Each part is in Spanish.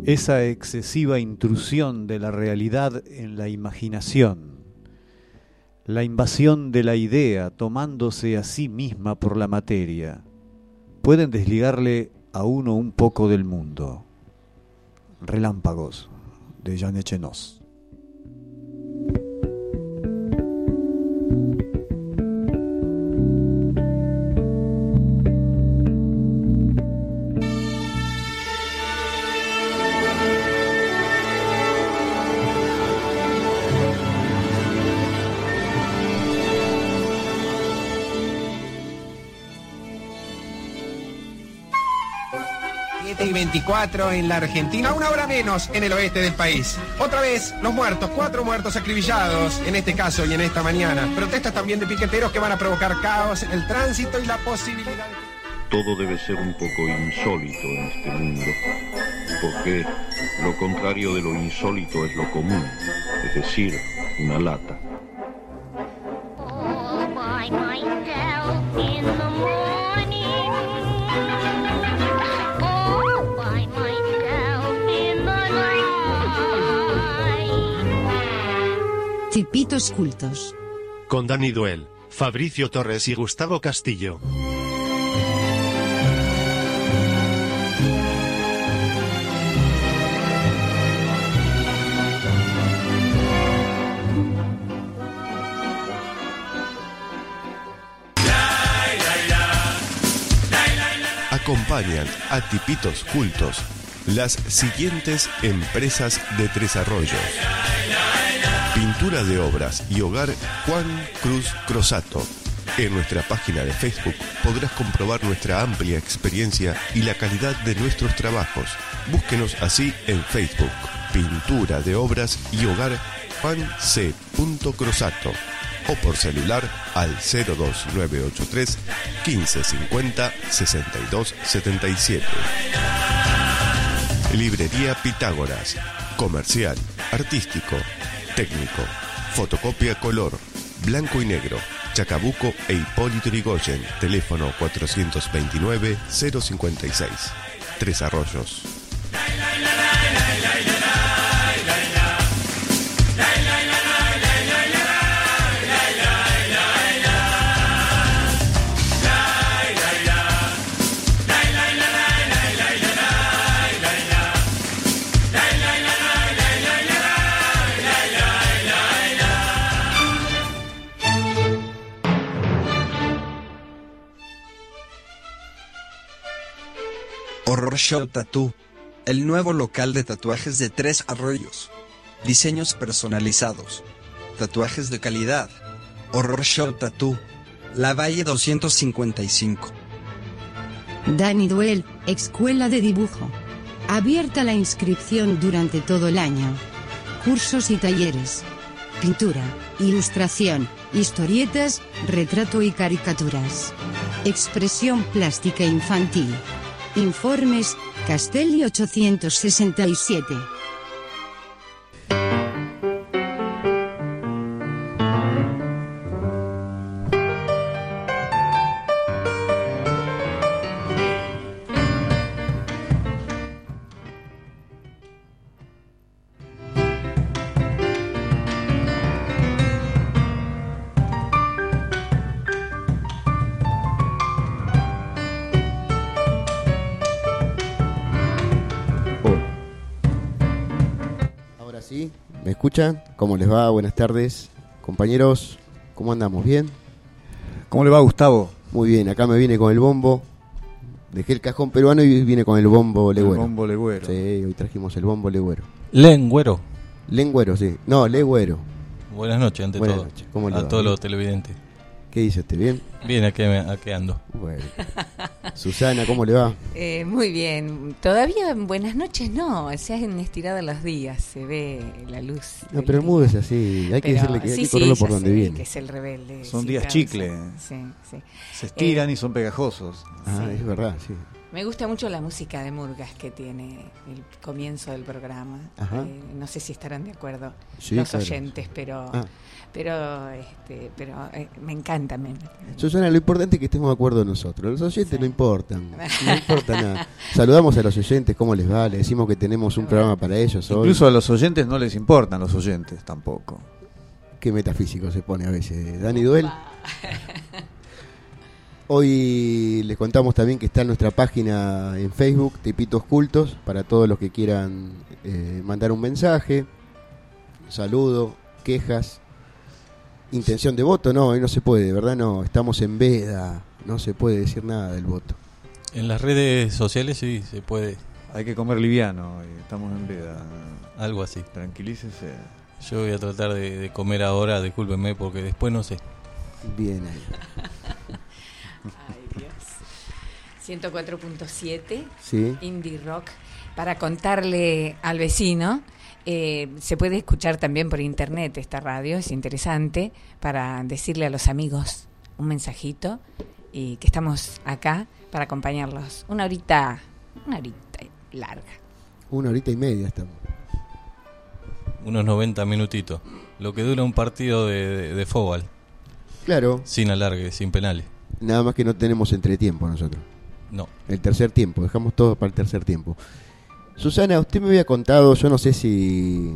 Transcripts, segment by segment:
esa excesiva intrusión de la realidad en la imaginación, la invasión de la idea tomándose a sí misma por la materia, pueden desligarle a uno un poco del mundo. Relámpagos, de Jean Echenoz. Y 24 en la Argentina, una hora menos en el oeste del país. Otra vez, los muertos, 4 muertos acribillados, en este caso y en esta mañana. Protestas también de piqueteros que van a provocar caos en el tránsito y la posibilidad de... Todo debe ser un poco insólito en este mundo, porque lo contrario de lo insólito es lo común, es decir, una lata. All by myself in the morning. All by myself in the night. Tipitos cultos. Con Dani Duel, Fabricio Torres y Gustavo Castillo. Acompañan a Tipitos Cultos las siguientes empresas de Tres Arroyos: Pintura de Obras y Hogar Juan Cruz Crosato. En nuestra página de Facebook podrás comprobar nuestra amplia experiencia y la calidad de nuestros trabajos. Búsquenos así en Facebook: Pintura de Obras y Hogar Juan C. Crosato, o por celular al 02983 1550 6277. Librería Pitágoras, comercial, artístico, técnico, fotocopia color, blanco y negro, Chacabuco e Hipólito Yrigoyen, teléfono 429 056. Tres Arroyos. Horror Show Tattoo, el nuevo local de tatuajes de Tres Arroyos. Diseños personalizados, tatuajes de calidad. Horror Show Tattoo, La Valle 255. Dani Duel, Escuela de Dibujo. Abierta la inscripción durante todo el año. Cursos y talleres. Pintura, ilustración, historietas, retrato y caricaturas. Expresión plástica infantil. Informes, Castelli 867. ¿Me escuchan? ¿Cómo les va? Buenas tardes, compañeros. ¿Cómo andamos? ¿Bien? ¿Cómo le va, Gustavo? Muy bien, acá me vine con el bombo. Dejé el cajón peruano y vine con el bombo legüero. El bombo legüero. Sí, hoy trajimos el bombo legüero. Lengüero. Lengüero, sí. No, legüero. Buenas noches, ante Buenas todo. Noches. ¿Cómo le a va? todos los televidentes. ¿Qué dice usted? ¿Bien? Bien, aquí ando. Bueno. Susana, ¿cómo le va? Muy bien. Todavía buenas noches no, se han estirado los días, se ve la luz. No, pero el mood es así, hay que decirle que hay que correrlo por donde viene. Que es el rebelde. Son días chicle. Sí. Se estiran y son pegajosos. Ah, sí. Es verdad, sí. Me gusta mucho la música de Murgas que tiene el comienzo del programa. No sé si estarán de acuerdo los oyentes, pero me encanta. Susana, lo importante es que estemos de acuerdo nosotros. Los oyentes no importan, no importa nada. Saludamos a los oyentes, cómo les va, le decimos que tenemos un programa para ellos hoy. Incluso a los oyentes no les importan los oyentes tampoco. Qué metafísico se pone a veces. Dani Duel. Hoy les contamos también que está en nuestra página en Facebook, Tipitos Cultos, para todos los que quieran mandar un mensaje, un saludo, quejas, intención de voto. No, hoy no se puede, ¿verdad? No, estamos en veda, no se puede decir nada del voto. En las redes sociales sí se puede. Hay que comer liviano, estamos en veda. Algo así. Tranquilícese. Yo voy a tratar de comer ahora, discúlpenme, porque después no sé. Bien ahí. Ay, Dios. 104.7 sí. Indie Rock. Para contarle al vecino, se puede escuchar también por internet esta radio, es interesante, para decirle a los amigos un mensajito y que estamos acá para acompañarlos. Una horita larga. 1 horita y media estamos. Unos 90 minutitos. Lo que dura un partido de fútbol. Claro. Sin alargue, sin penales. Nada más que no tenemos entretiempo nosotros. No. El tercer tiempo, dejamos todo para el tercer tiempo. Susana, usted me había contado, yo no sé si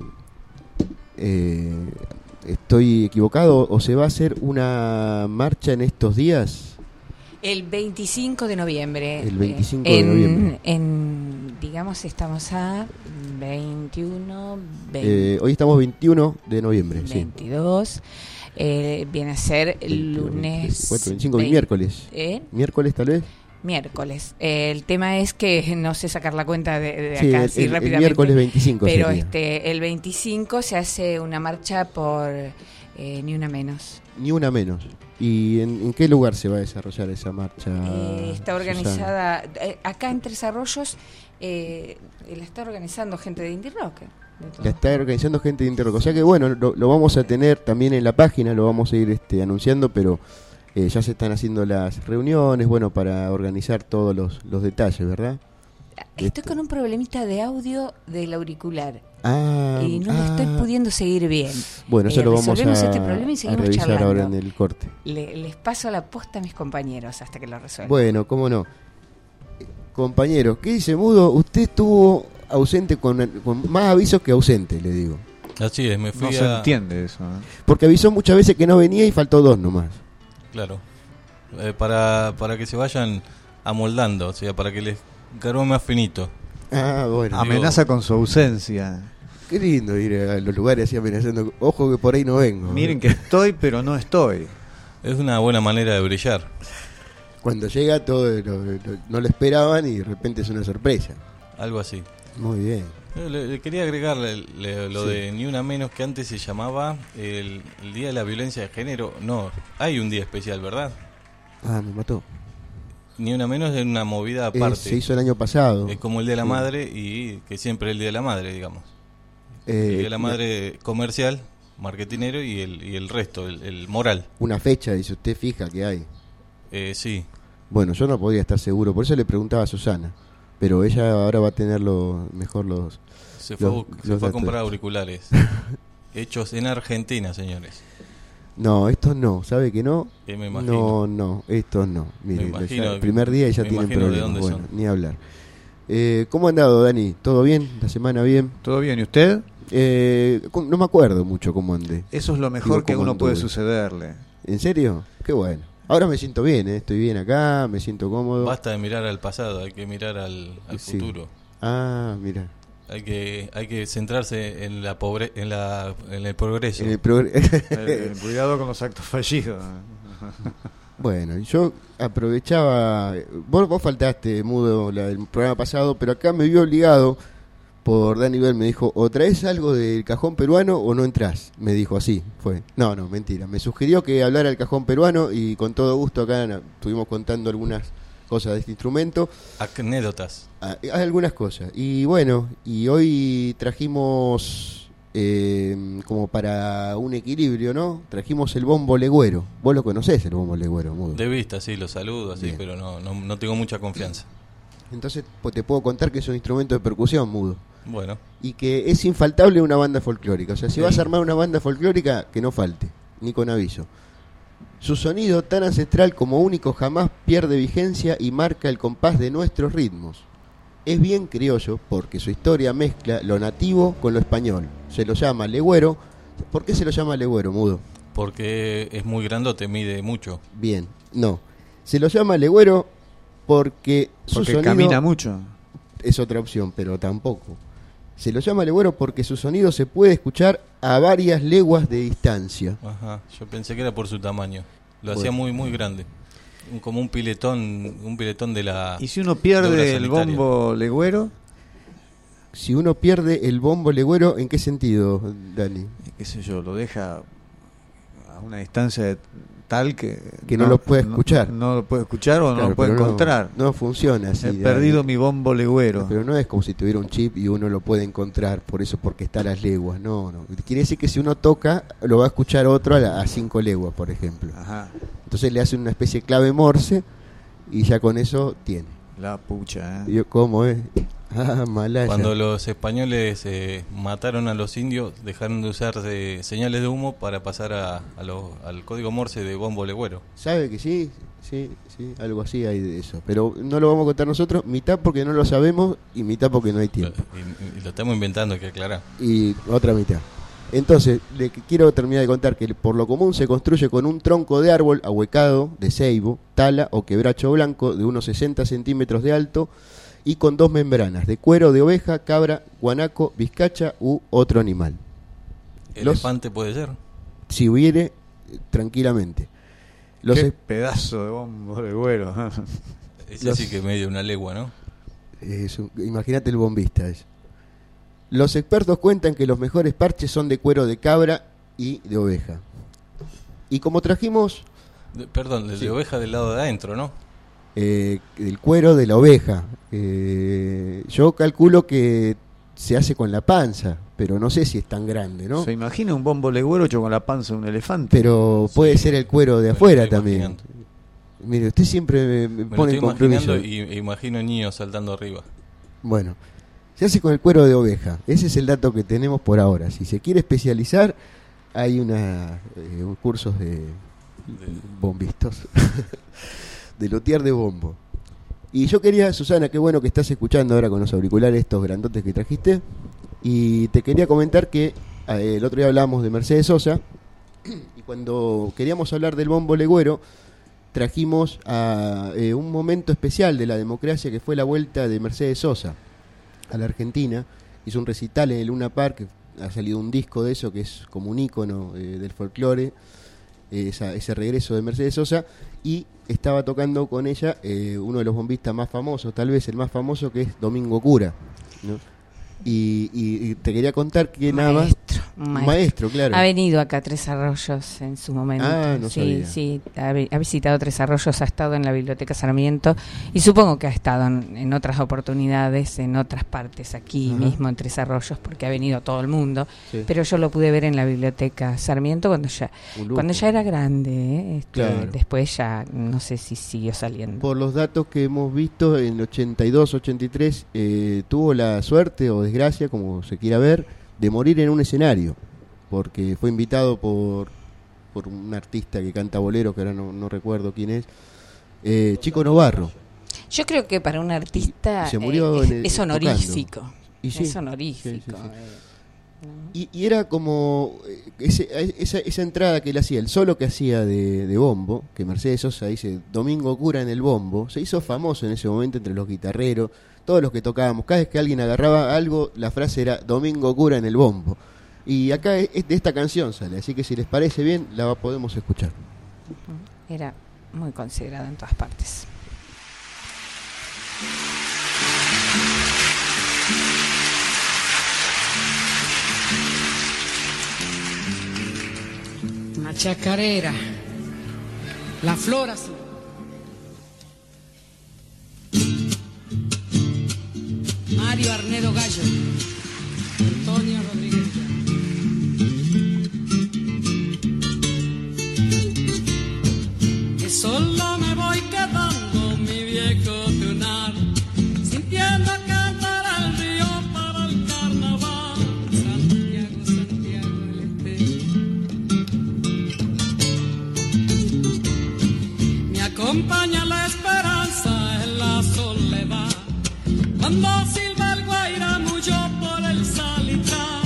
estoy equivocado, o se va a hacer una marcha en estos días. El 25 de noviembre. El 25 de noviembre. Digamos, estamos a 21... hoy estamos 21 de noviembre. 22... Sí. Viene a ser el lunes 4, 25, miércoles. ¿Miércoles tal vez? Miércoles. El tema es que no sé sacar la cuenta de sí, acá así rápidamente. El miércoles 25 pero sería. El 25 se hace una marcha por Ni Una Menos. Ni Una Menos. ¿Y en qué lugar se va a desarrollar esa marcha? Está organizada acá en Tres Arroyos. La está organizando gente de Indie Rock. La está organizando gente de Indie Rock. O sea que bueno, lo vamos a tener también en la página, lo vamos a ir anunciando, pero ya se están haciendo las reuniones, bueno, para organizar todos los detalles, ¿verdad? Estoy con un problemita de audio del auricular y no lo estoy pudiendo seguir bien. Bueno, eso lo vamos este problema y seguimos revisar charlando. ahora en el corte. Les paso la posta a mis compañeros hasta que lo resuelvan. Bueno, cómo no. Compañeros, ¿qué dice Mudo? Usted estuvo ausente con más avisos que ausente, le digo. Así es, me fui No se entiende eso. Porque avisó muchas veces que no venía y faltó 2 nomás. Claro. Para que se vayan amoldando, o sea, para que les cargue más finito. Ah, bueno. Amenaza con su ausencia. Qué lindo ir a los lugares así amenazando. Ojo que por ahí no vengo. Miren que estoy, pero no estoy. Es una buena manera de brillar. Cuando llega todo no lo esperaban y de repente es una sorpresa. Algo así. Muy bien. Le quería agregar lo de Ni Una Menos, que antes se llamaba el Día de la Violencia de Género. No, hay un día especial, ¿verdad? Ah, me mató. Ni Una Menos es una movida aparte. Se hizo el año pasado. Es como el Día de la Madre, y que siempre es el Día de la Madre, digamos. El Día de la Madre comercial, marketinero, y el resto, el moral. Una fecha, dice usted, fija que hay. Sí. Bueno, yo no podía estar seguro, por eso le preguntaba a Susana. Pero ella ahora va a tener mejor los... Se fue a comprar auriculares. Hechos en Argentina, señores. No, estos no, ¿sabe que no? Me imagino. No, estos no. Mire, el primer día ya tienen problemas. Bueno, ni hablar. ¿Cómo ha andado, Dani? ¿Todo bien? ¿La semana bien? ¿Todo bien? ¿Y usted? No me acuerdo mucho cómo andé. Eso es lo mejor que uno puede sucederle. ¿En serio? Qué bueno. Ahora me siento bien, estoy bien acá, me siento cómodo. Basta de mirar al pasado, hay que mirar al futuro. Ah, mira. Hay que centrarse en la en el progreso. Cuidado con los actos fallidos. Bueno, yo aprovechaba. Vos faltaste, Mudo, el programa pasado, pero acá me vi obligado por Dani Bell. Me dijo: o traes algo del cajón peruano o no entrás. Me dijo así, fue. No, mentira. Me sugirió que hablara del cajón peruano y con todo gusto acá estuvimos contando algunas cosas de este instrumento. Anécdotas. Algunas cosas. Y bueno, y hoy trajimos, como para un equilibrio, ¿no? Trajimos el bombo legüero. Vos lo conocés, el bombo legüero, Mudo. De vista, sí, lo saludo, así, pero no tengo mucha confianza. Entonces te puedo contar que es un instrumento de percusión mudo. Bueno. Y que es infaltable una banda folclórica. O sea, si vas a armar una banda folclórica, que no falte, ni con aviso. Su sonido tan ancestral como único jamás pierde vigencia y marca el compás de nuestros ritmos. Es bien criollo porque su historia mezcla lo nativo con lo español. Se lo llama legüero. ¿Por qué se lo llama legüero, mudo? Porque es muy grandote, mide mucho. Bien, no. Se lo llama legüero porque su sonido camina mucho. Es otra opción, pero tampoco. Se lo llama legüero porque su sonido se puede escuchar a varias leguas de distancia. Ajá, yo pensé que era por su tamaño. Lo hacía muy, muy grande. Como un piletón de la... ¿Y si uno pierde el bombo legüero? Si uno pierde el bombo legüero, ¿en qué sentido, Dani? Qué sé yo, lo deja a una distancia tal que no lo puede escuchar. No lo puede escuchar o no lo puede encontrar. No funciona así. He perdido mi bombo legüero. No, pero no es como si tuviera un chip y uno lo puede encontrar, por eso porque está a las leguas. No. Quiere decir que si uno toca, lo va a escuchar otro a 5 leguas, por ejemplo. Ajá. Entonces le hace una especie de clave Morse y ya con eso tiene. La pucha, ¿eh? ¿Cómo es? Malaya. Cuando los españoles mataron a los indios, dejaron de usar señales de humo para pasar al código Morse de bombo legüero. ¿Sabe que sí, algo así hay de eso. Pero no lo vamos a contar nosotros, mitad porque no lo sabemos y mitad porque no hay tiempo. Y lo estamos inventando, hay que aclarar. Y otra mitad. Entonces, quiero terminar de contar que por lo común se construye con un tronco de árbol ahuecado, de ceibo, tala o quebracho blanco de unos 60 centímetros de alto y con 2 membranas, de cuero de oveja, cabra, guanaco, vizcacha u otro animal. ¿Elefante puede ser? Si hubiere, tranquilamente. Qué pedazo de bombo legüero. Ese sí que medio una legua, ¿no? Imagínate el bombista ese. Los expertos cuentan que los mejores parches son de cuero de cabra y de oveja. Y como trajimos... de oveja del lado de adentro, ¿no? El cuero de la oveja. Yo calculo que se hace con la panza, pero no sé si es tan grande, ¿no? Se imagina un bombo legüero hecho con la panza de un elefante. Pero puede ser el cuero de afuera también. Mire, usted siempre me pone en compromiso. Y imagino niños saltando arriba. Bueno, se hace con el cuero de oveja. Ese es el dato que tenemos por ahora. Si se quiere especializar, hay cursos de bombistas. De luthier de bombo. Y yo quería, Susana, qué bueno que estás escuchando ahora con los auriculares estos grandotes que trajiste. Y te quería comentar que el otro día hablábamos de Mercedes Sosa. Y cuando queríamos hablar del bombo legüero, trajimos a un momento especial de la democracia, que fue la vuelta de Mercedes Sosa a la Argentina. Hizo un recital en el Luna Park, ha salido un disco de eso que es como un ícono del folclore, ese regreso de Mercedes Sosa, y estaba tocando con ella uno de los bombistas más famosos, tal vez el más famoso, que es Domingo Cura, ¿no? Y te quería contar que maestro, claro. Ha venido acá a Tres Arroyos en su momento. No sabía. Sí, ha visitado Tres Arroyos, ha estado en la Biblioteca Sarmiento y supongo que ha estado en otras oportunidades, en otras partes aquí mismo en Tres Arroyos, porque ha venido todo el mundo. Sí. Pero yo lo pude ver en la Biblioteca Sarmiento cuando ya era grande. Claro. Después ya no sé si siguió saliendo. Por los datos que hemos visto, en 82, 83 tuvo la suerte o desgracia, como se quiera ver, de morir en un escenario, porque fue invitado por un artista que canta bolero, que ahora no recuerdo quién es, Chico Novarro. Yo creo que para un artista se murió es honorífico. Es honorífico. Sí. Y era como esa entrada que él hacía, el solo que hacía de bombo, que Mercedes Sosa dice Domingo Cura en el bombo, se hizo famoso en ese momento entre los guitarreros, todos los que tocábamos. Cada vez que alguien agarraba algo, la frase era Domingo Cura en el bombo. Y acá de esta canción sale, así que si les parece bien, la podemos escuchar. Era muy considerada en todas partes. Una chacarera, la flor azul. Mario Arnedo Gallo, Antonio Rodríguez. Que solo me voy quedando, mi viejo tunar, acompaña la esperanza en la soledad. Cuando silba el guaira mucho por el salitral.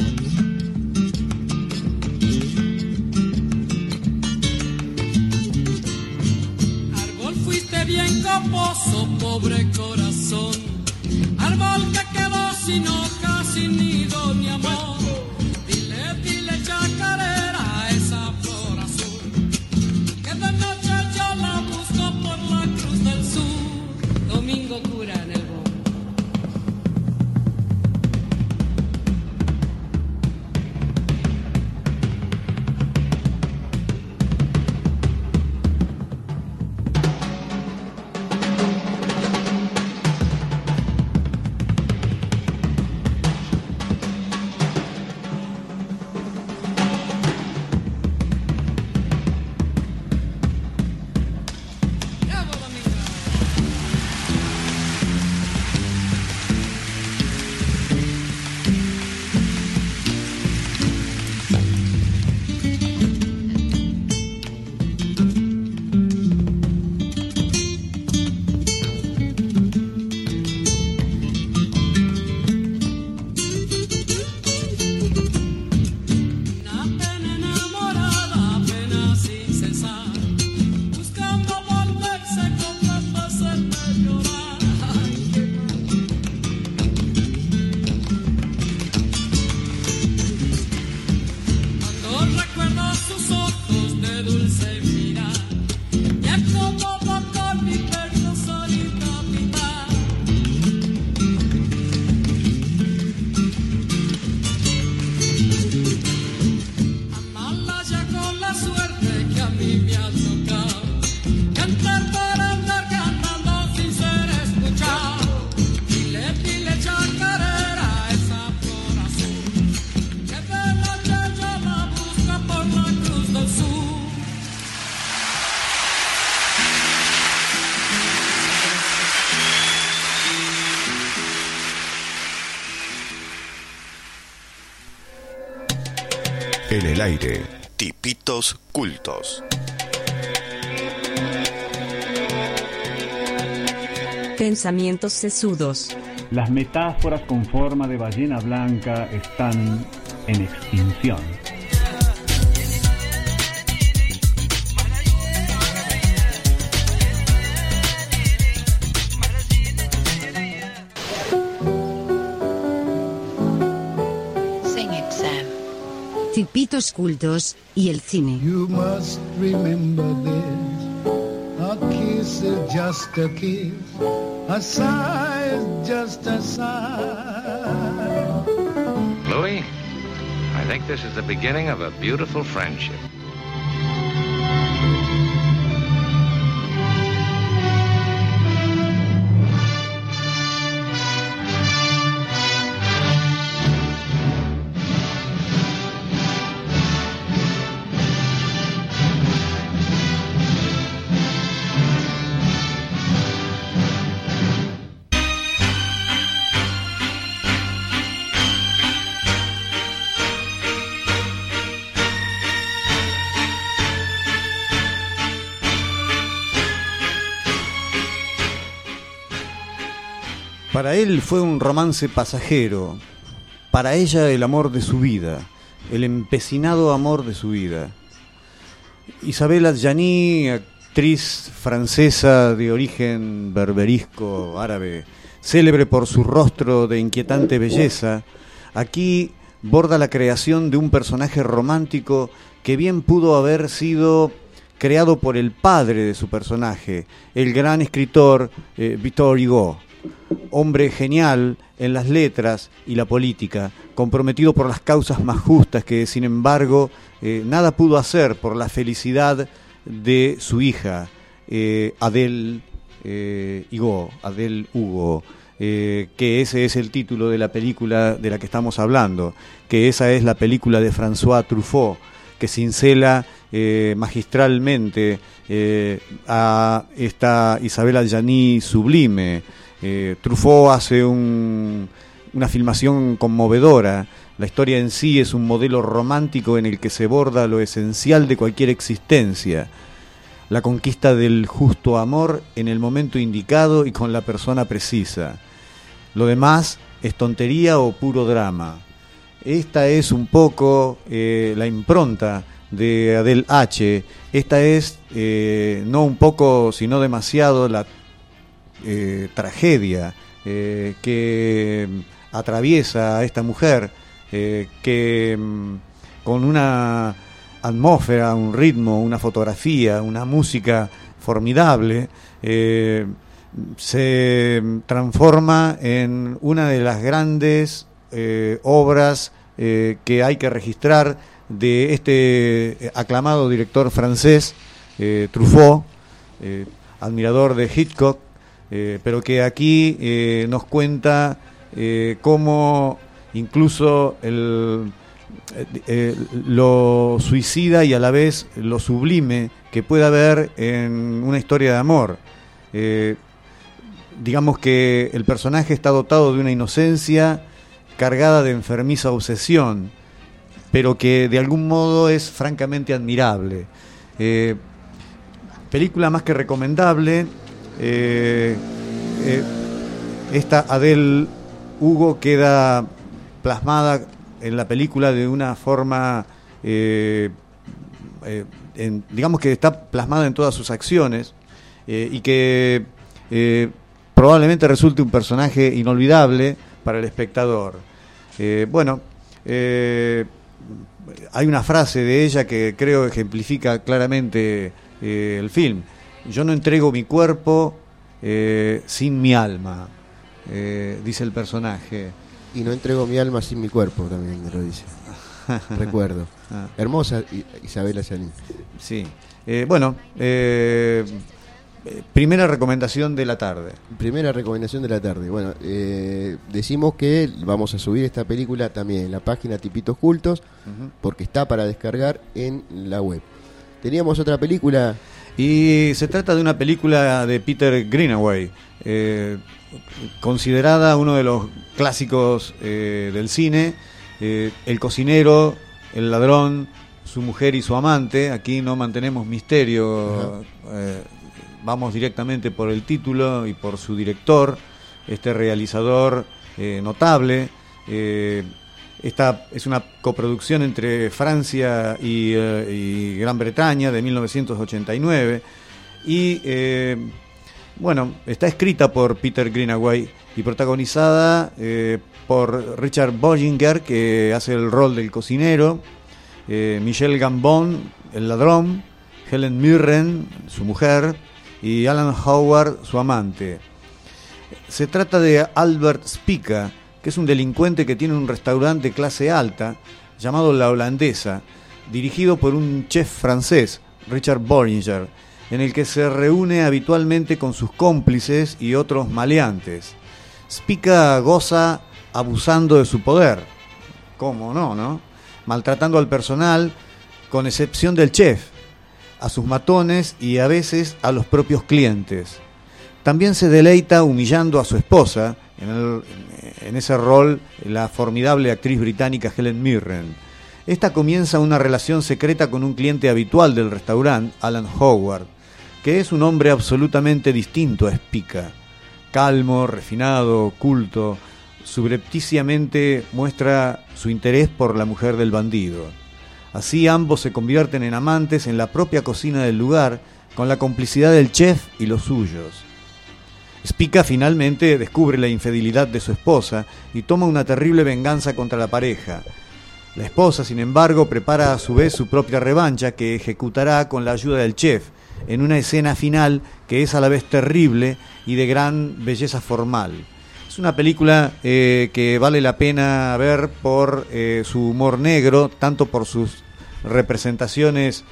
Árbol fuiste bien coposo, pobre corazón. Árbol que quedó sin hojas, sin nido ni amor. Dile, dile chacarera a esa flor azul, que de noche yo la busco por la cruz del sur. Domingo cura en el bosque. En el aire, tipitos cultos. Pensamientos sesudos. Las metáforas con forma de ballena blanca están en extinción. Tipitos cultos y el cine. You must remember this. A kiss is just a kiss. A sigh is just a sigh. Louis, I think this is the beginning of a beautiful friendship. Para él fue un romance pasajero, para ella el amor de su vida, el empecinado amor de su vida. Isabelle Adjani, actriz francesa de origen berberisco árabe, célebre por su rostro de inquietante belleza, aquí borda la creación de un personaje romántico que bien pudo haber sido creado por el padre de su personaje, el gran escritor Victor Hugo. Hombre genial en las letras y la política, comprometido por las causas más justas, que sin embargo nada pudo hacer por la felicidad de su hija, Adele Hugo, que ese es el título de la película de la que estamos hablando, que esa es la película de François Truffaut, que cincela magistralmente a esta Isabelle Adjani sublime. Truffaut hace una filmación conmovedora. La historia en sí es un modelo romántico en el que se borda lo esencial de cualquier existencia. la conquista del justo amor en el momento indicado y con la persona precisa. Lo demás es tontería o puro drama. Esta es un poco la impronta de Adele H. Esta es, no un poco, sino demasiado, la tragedia que atraviesa a esta mujer, que con una atmósfera, un ritmo, una fotografía, una música formidable, se transforma en una de las grandes obras que hay que registrar de este aclamado director francés, Truffaut, admirador de Hitchcock, pero que aquí nos cuenta cómo incluso lo suicida y a la vez lo sublime que puede haber en una historia de amor. Digamos que el personaje está dotado de una inocencia cargada de enfermiza obsesión, pero que de algún modo es francamente admirable. Película más que recomendable. Esta Adele Hugo queda plasmada en la película de una forma, digamos que está plasmada en todas sus acciones, y que probablemente resulte un personaje inolvidable para el espectador. Hay una frase de ella que creo ejemplifica claramente el film. Yo no entrego mi cuerpo sin mi alma, dice el personaje. Y no entrego mi alma sin mi cuerpo, también me lo dice. Recuerdo. Hermosa Isabela Sanín. Sí. Primera recomendación de la tarde. Primera recomendación de la tarde. Bueno, decimos que vamos a subir esta película también en la página Tipitos Cultos, porque está para descargar en la web. Teníamos otra película. Y se trata de una película de Peter Greenaway, considerada uno de los clásicos del cine. El cocinero, el ladrón, su mujer y su amante. Aquí no mantenemos misterio. Vamos directamente por el título y por su director, este realizador notable. Esta es una coproducción entre Francia y Gran Bretaña de 1989 y está escrita por Peter Greenaway y protagonizada por Richard Bollinger, que hace el rol del cocinero, Michel Gambon, el ladrón, Helen Mirren, su mujer, y Alan Howard, su amante. Se trata de Albert Spica, que es un delincuente que tiene un restaurante de clase alta llamado La Holandesa, dirigido por un chef francés, Richard Bollinger, en el que se reúne habitualmente con sus cómplices y otros maleantes. Spica goza abusando de su poder, ¿cómo no? Maltratando al personal, con excepción del chef, a sus matones y a veces a los propios clientes. También se deleita humillando a su esposa, en ese rol la formidable actriz británica Helen Mirren. Esta comienza una relación secreta con un cliente habitual del restaurante, Alan Howard, que es un hombre absolutamente distinto a Spica. Calmo, refinado, culto, subrepticiamente muestra su interés por la mujer del bandido. Así ambos se convierten en amantes en la propia cocina del lugar, con la complicidad del chef y los suyos. Spica finalmente descubre la infidelidad de su esposa y toma una terrible venganza contra la pareja. La esposa, sin embargo, prepara a su vez su propia revancha, que ejecutará con la ayuda del chef, en una escena final que es a la vez terrible y de gran belleza formal. Es una película que vale la pena ver por su humor negro, tanto por sus representaciones,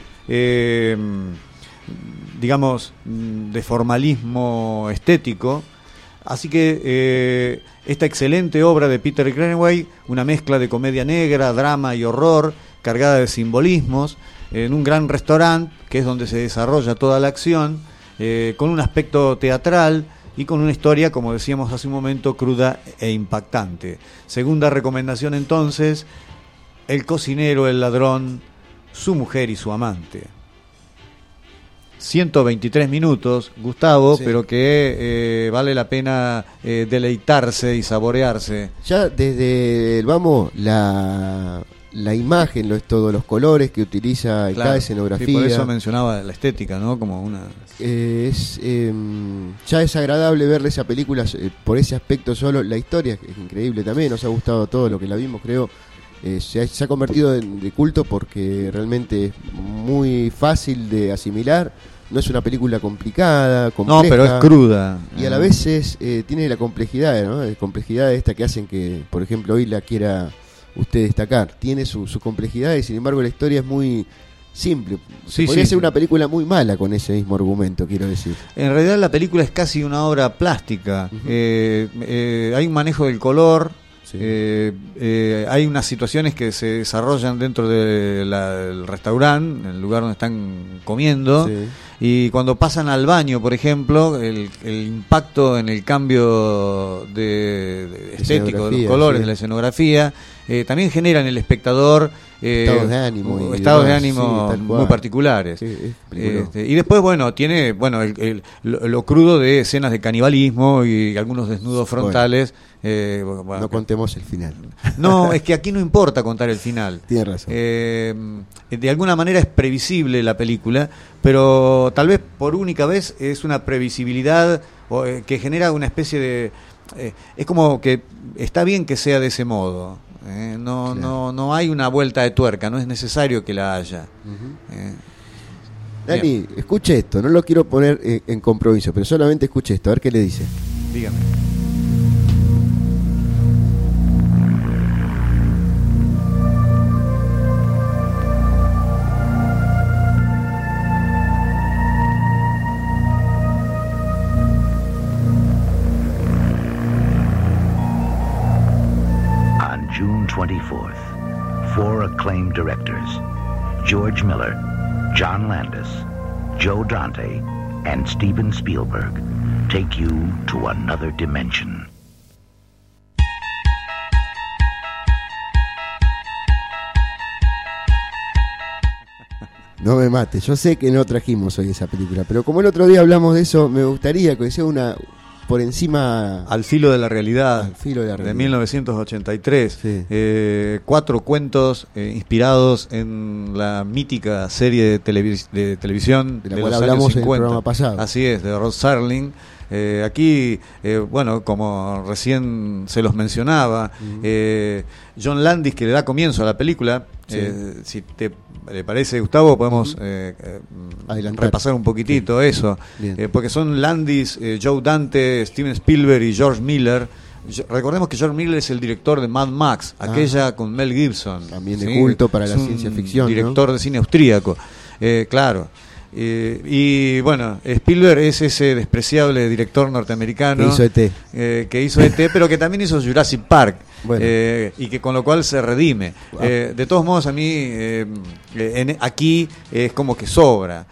digamos, de formalismo estético. Así que esta excelente obra de Peter Greenaway, una mezcla de comedia negra, drama y horror, cargada de simbolismos, en un gran restaurante, que es donde se desarrolla toda la acción, con un aspecto teatral y con una historia, como decíamos hace un momento, cruda e impactante. Segunda recomendación entonces: El cocinero, el ladrón, su mujer y su amante. 123 minutos, Gustavo, Sí. pero que vale la pena deleitarse y saborearse. Ya desde el la imagen lo es todo, los colores que utiliza en Claro, cada escenografía. sí, por eso mencionaba la estética, ¿no? Como una... Ya es agradable verle esa película por ese aspecto solo. La historia es increíble también, nos ha gustado todo lo que la vimos, creo. Se ha convertido de culto porque realmente es muy fácil de asimilar. No es una película complicada, compleja. No, pero es cruda. Y a la vez tiene la complejidad, ¿no? La complejidad esta que hacen que, por ejemplo, hoy la quiera usted destacar. Tiene su complejidad y sin embargo la historia es muy simple. Sí, Podría sí. ser una película muy mala con ese mismo argumento, quiero decir. En realidad la película es casi una obra plástica. Hay un manejo del color. Sí. Hay unas situaciones que se desarrollan dentro del restaurante, en el lugar donde están comiendo, Sí. y cuando pasan al baño, por ejemplo, el impacto en el cambio de estético de los colores, sí. de la escenografía, también genera en el espectador Estados de ánimo y estados de demás, ánimo sí, tal cual. muy particulares. Sí, es peligroso. Y después, bueno, tiene lo crudo de escenas de canibalismo y algunos desnudos frontales. Bueno, No contemos el final. no, es que aquí no importa contar el final. Tienes razón. De alguna manera es previsible la película, pero tal vez por única vez es una previsibilidad que genera una especie de... es como que está bien que sea de ese modo. No hay una vuelta de tuerca, no es necesario que la haya. Dani, escuche esto, no lo quiero poner en compromiso, pero solamente escuche esto, a ver qué le dice. Dígame. On June 24th, 4 acclaimed directors, George Miller, John Landis, Joe Dante, and Steven Spielberg, take you to another dimension. No me mate, yo sé que no trajimos hoy esa película, pero como el otro día hablamos de eso, me gustaría que sea una por encima... Al filo de la realidad, Al filo de la realidad. de 1983. Sí. 4 cuentos inspirados en la mítica serie de televisión De la de cual los hablamos años en el 50. programa pasado. Así es, de Rod Serling. Aquí, bueno, como recién se los mencionaba, John Landis, que le da comienzo a la película, si le parece, Gustavo, podemos repasar un poquitito eso, porque son Landis, Joe Dante, Steven Spielberg y George Miller. Recordemos que George Miller es el director de Mad Max, aquella con Mel Gibson. También de culto para la ciencia ficción, director ¿no? de cine austríaco, claro. Y bueno, Spielberg es ese despreciable director norteamericano que hizo E.T. pero que también hizo Jurassic Park. Bueno. Y que con lo cual se redime. Wow. De todos modos, a mí aquí es como que sobra.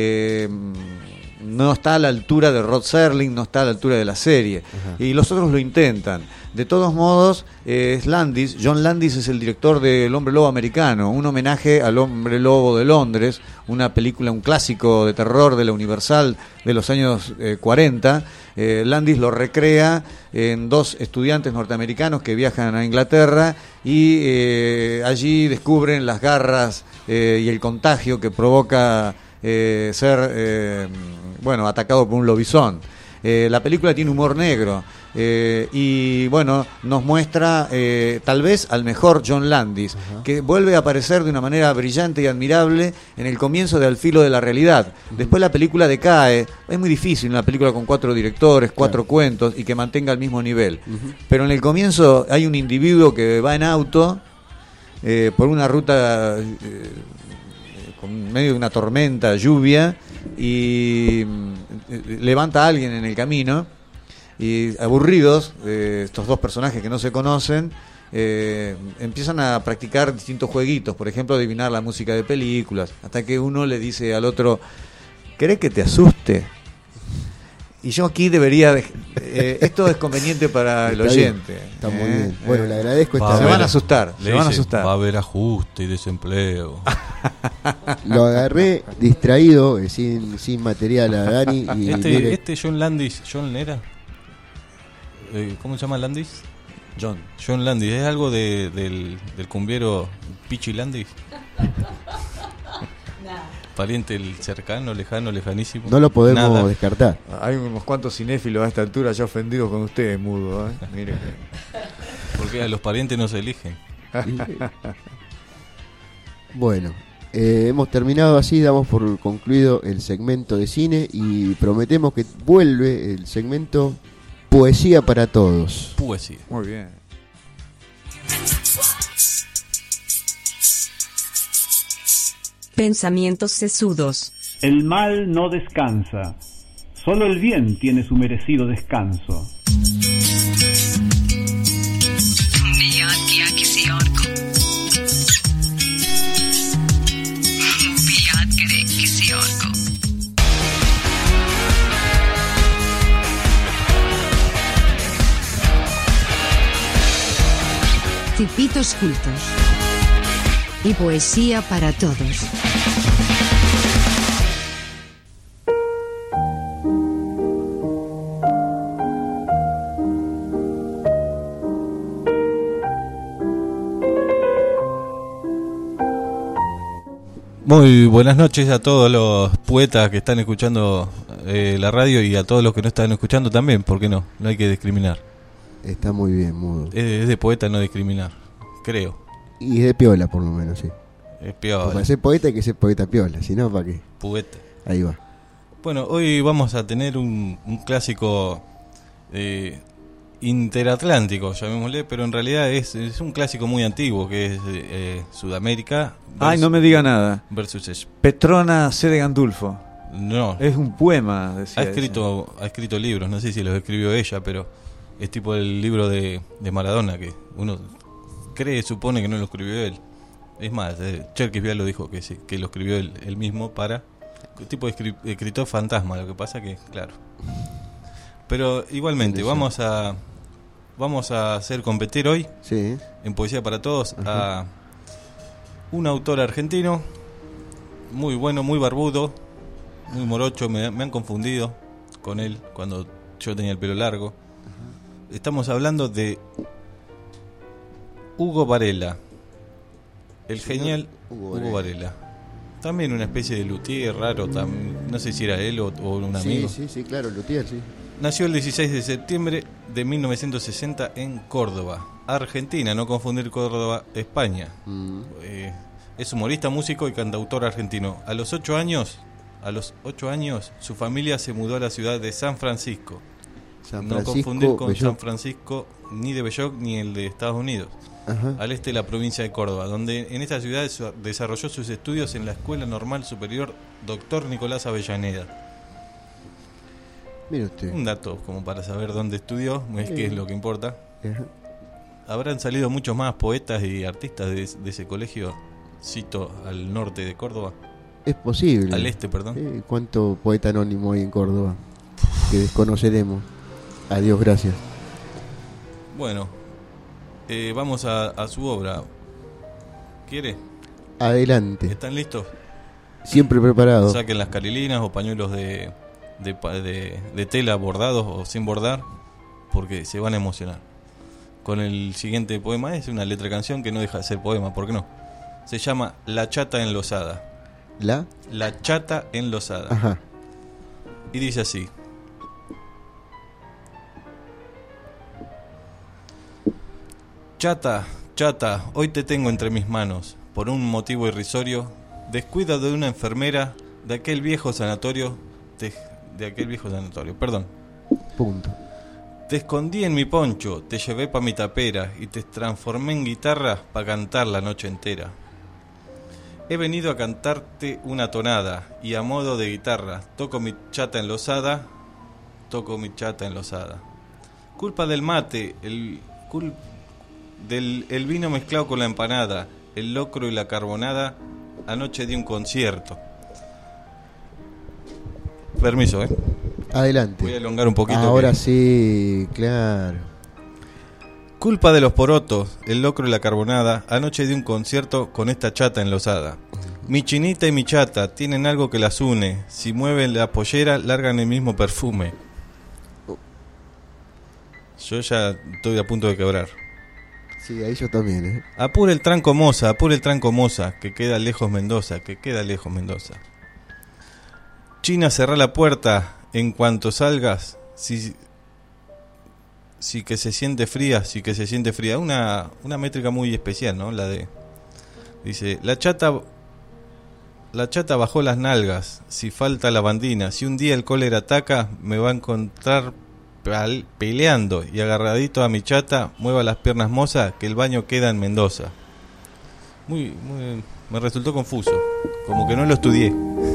No está a la altura de Rod Serling, no está a la altura de la serie. Ajá. Y los otros lo intentan. De todos modos, es Landis. John Landis es el director de El Hombre Lobo Americano, un homenaje al Hombre Lobo de Londres, una película, un clásico de terror de la Universal de los años 40. Landis lo recrea en 2 estudiantes norteamericanos que viajan a Inglaterra y allí descubren las garras y el contagio que provoca ser atacado por un lobizón. La película tiene humor negro y bueno, nos muestra tal vez al mejor John Landis, que vuelve a aparecer de una manera brillante y admirable en el comienzo de Al filo de la realidad. Después la película decae. Es muy difícil una película con 4 directores, 4 cuentos y que mantenga el mismo nivel. Pero en el comienzo hay un individuo que va en auto por una ruta con medio de una tormenta, lluvia, y levanta a alguien en el camino y aburridos, estos 2 personajes que no se conocen, empiezan a practicar distintos jueguitos, por ejemplo adivinar la música de películas, hasta que uno le dice al otro: ¿querés que te asuste? Y yo aquí debería... esto es conveniente para el oyente. Está muy bien. Bueno, le agradezco. Se van a asustar. Va a haber ajuste y desempleo. Lo agarré distraído, sin material a Dani. Y este John Landis, ¿John era? ¿Cómo se llama Landis? John Landis. ¿Es algo del cumbiero Pichi Landis? Pariente cercano, lejano, lejanísimo. No lo podemos descartar. Hay unos cuantos cinéfilos a esta altura ya ofendidos con ustedes, Mudo. Mire porque a los parientes no se eligen. Bueno, hemos terminado así, damos por concluido el segmento de cine y prometemos que vuelve el segmento Poesía para Todos. Poesía. Muy bien. Pensamientos sesudos. El mal no descansa, solo el bien tiene su merecido descanso. Tipitos cultos y poesía para todos. Muy buenas noches a todos los poetas que están escuchando la radio y a todos los que no están escuchando también, ¿por qué no? No hay que discriminar. Está muy bien, Mudo. Es de poeta no discriminar, creo. Y es de piola, por lo menos, sí. Es piola. Para ser poeta hay que ser poeta piola, si no, ¿para qué? Poeta. Ahí va. Bueno, hoy vamos a tener un clásico interatlántico, llamémosle, pero en realidad es un clásico muy antiguo, que es Sudamérica. Ay, no me diga nada. Versus Petrona C. de Gandulfo. No. Es un poema, decía. Ha escrito libros, no sé si los escribió ella, pero es tipo el libro de Maradona, que uno supone que no lo escribió él. Es más, Cherkis lo dijo que sí, que lo escribió él mismo para tipo de escritor fantasma. Lo que pasa que, claro. Pero igualmente, vamos a hacer competir hoy en Poesía para Todos a un autor argentino muy bueno, muy barbudo, muy morocho. Me han confundido con él cuando yo tenía el pelo largo. Estamos hablando de Hugo Varela, el genial Hugo Varela. También una especie de luthier raro, no sé si era él o un amigo. Sí, claro, luthier, sí. Nació el 16 de septiembre de 1960 en Córdoba, Argentina, no confundir Córdoba, España. Es humorista, músico y cantautor argentino. A los 8 años, su familia se mudó a la ciudad de San Francisco. No confundir con Belloc. San Francisco ni de Belloc ni el de Estados Unidos. Al este de la provincia de Córdoba, donde en esta ciudad desarrolló sus estudios en la Escuela Normal Superior Dr. Nicolás Avellaneda. Mire usted. Un dato como para saber dónde estudió, que es lo que importa. Habrán salido muchos más poetas y artistas de ese colegio, cito, al norte de Córdoba. Es posible. Al este, perdón. ¿Cuánto poeta anónimo hay en Córdoba? Que desconoceremos. Adiós, gracias. Bueno, vamos a su obra. ¿Quiere? Adelante. ¿Están listos? Siempre preparados. Saquen las carilinas o pañuelos de tela bordados o sin bordar, porque se van a emocionar. Con el siguiente poema es una letra de canción que no deja de ser poema, ¿por qué no? Se llama La Chata Enlosada. La Chata Enlosada. Ajá. Y dice así: Chata, chata, hoy te tengo entre mis manos. Por un motivo irrisorio, descuida de una enfermera de aquel viejo sanatorio. Perdón. Punto. Te escondí en mi poncho, te llevé pa' mi tapera y te transformé en guitarra pa' cantar la noche entera. He venido a cantarte una tonada y a modo de guitarra toco mi chata enlosada. Culpa del mate, el vino mezclado con la empanada, el locro y la carbonada. Anoche di un concierto. Permiso, Adelante. Voy a elongar un poquito. Ahora sí, claro. Culpa de los porotos, el locro y la carbonada. Anoche di un concierto con esta chata enlosada. Mi chinita y mi chata tienen algo que las une. Si mueven la pollera, largan el mismo perfume. Yo ya estoy a punto de quebrar. Sí, ahí yo también, Apure el tranco moza, que queda lejos Mendoza, China, cerrá la puerta en cuanto salgas. Sí que se siente fría. Una métrica muy especial, ¿no? La de... Dice, la chata bajó las nalgas, si falta la bandina. Si un día el cólera ataca, me va a encontrar peleando y agarradito a mi chata. Mueva las piernas moza, que el baño queda en Mendoza. Muy, me resultó confuso, como que no lo estudié.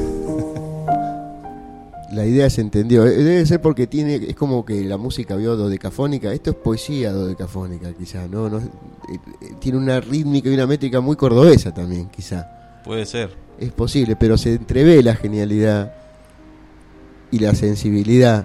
La idea se entendió. Debe ser porque es como que la música vio dodecafónica. Esto es poesía dodecafónica, quizá, ¿no? Tiene una rítmica y una métrica muy cordobesa también, quizá. Puede ser. Es posible, pero se entrevé la genialidad y la sensibilidad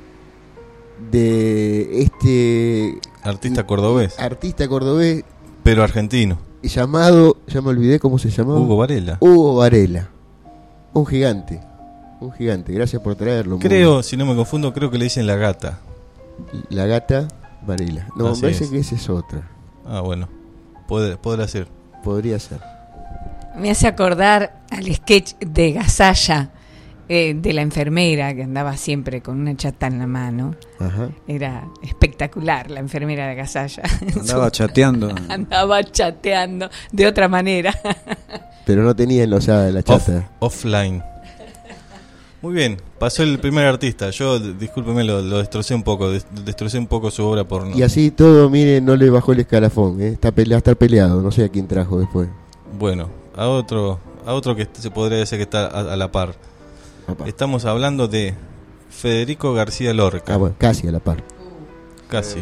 de este artista cordobés, pero argentino, llamado, ya me olvidé cómo se llamaba. Hugo Varela, un gigante, gracias por traerlo. Creo, si no me confundo, creo que le dicen la gata Varela. No, me parece que esa es otra. Ah, bueno, podría ser. Me hace acordar al sketch de Gasalla, de la enfermera que andaba siempre con una chata en la mano. Ajá. Era espectacular la enfermera de Gasalla. Andaba chateando. Andaba chateando de otra manera. Pero no tenía enlosada la chata. Offline. Muy bien, pasó el primer artista. Yo, discúlpeme, lo destrocé un poco. Destrocé un poco su obra por... Y así todo, mire, no le bajó el escalafón. Está a estar peleado. No sé a quién trajo después. Bueno, a otro que se podría decir que está a la par. Estamos hablando de Federico García Lorca. Bueno, casi a la par. Casi.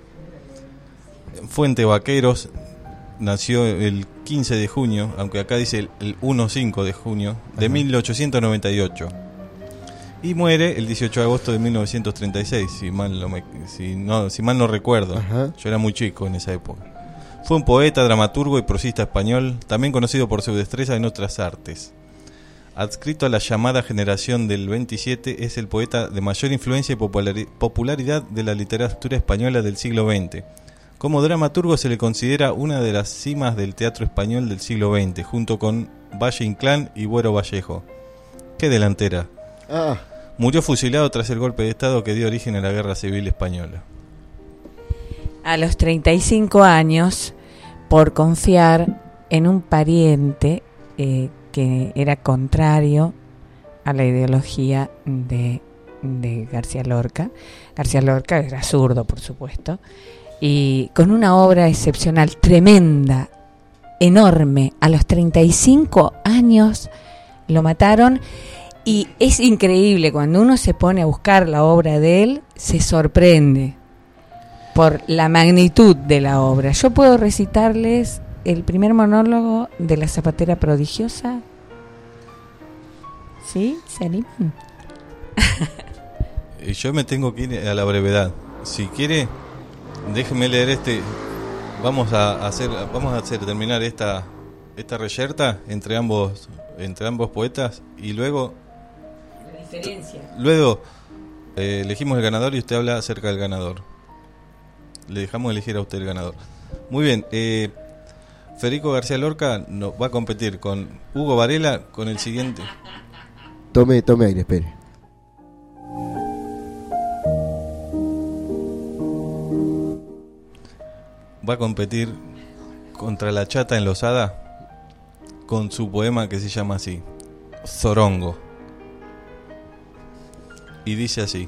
Fuente Vaqueros, nació el 15 de junio, aunque acá dice el 1-5 de junio, de 1898. Y muere el 18 de agosto de 1936, si mal no recuerdo. Ajá. Yo era muy chico en esa época. Fue un poeta, dramaturgo y prosista español, también conocido por su destreza en otras artes. Adscrito a la llamada generación del 27, es el poeta de mayor influencia y popularidad de la literatura española del siglo XX. Como dramaturgo se le considera una de las cimas del teatro español del siglo XX, junto con Valle Inclán y Buero Vallejo. ¡Qué delantera! Murió fusilado tras el golpe de Estado que dio origen a la Guerra Civil Española. A los 35 años, por confiar en un pariente que era contrario a la ideología de García Lorca. García Lorca era zurdo, por supuesto, y con una obra excepcional, tremenda, enorme. A los 35 años lo mataron, y es increíble, cuando uno se pone a buscar la obra de él, se sorprende por la magnitud de la obra. Yo puedo recitarles el primer monólogo de La zapatera prodigiosa. ¿Sí? ¿Se animan? Yo me tengo que ir a la brevedad. Si quiere, déjeme leer Vamos a hacer terminar esta reyerta entre ambos poetas, y luego la diferencia. Luego elegimos el ganador y usted habla acerca del ganador. Le dejamos elegir a usted el ganador. Muy bien. Federico García Lorca va a competir con Hugo Varela con el siguiente. Tome aire, espere. Va a competir contra la chata enlosada con su poema que se llama así, Zorongo. Y dice así.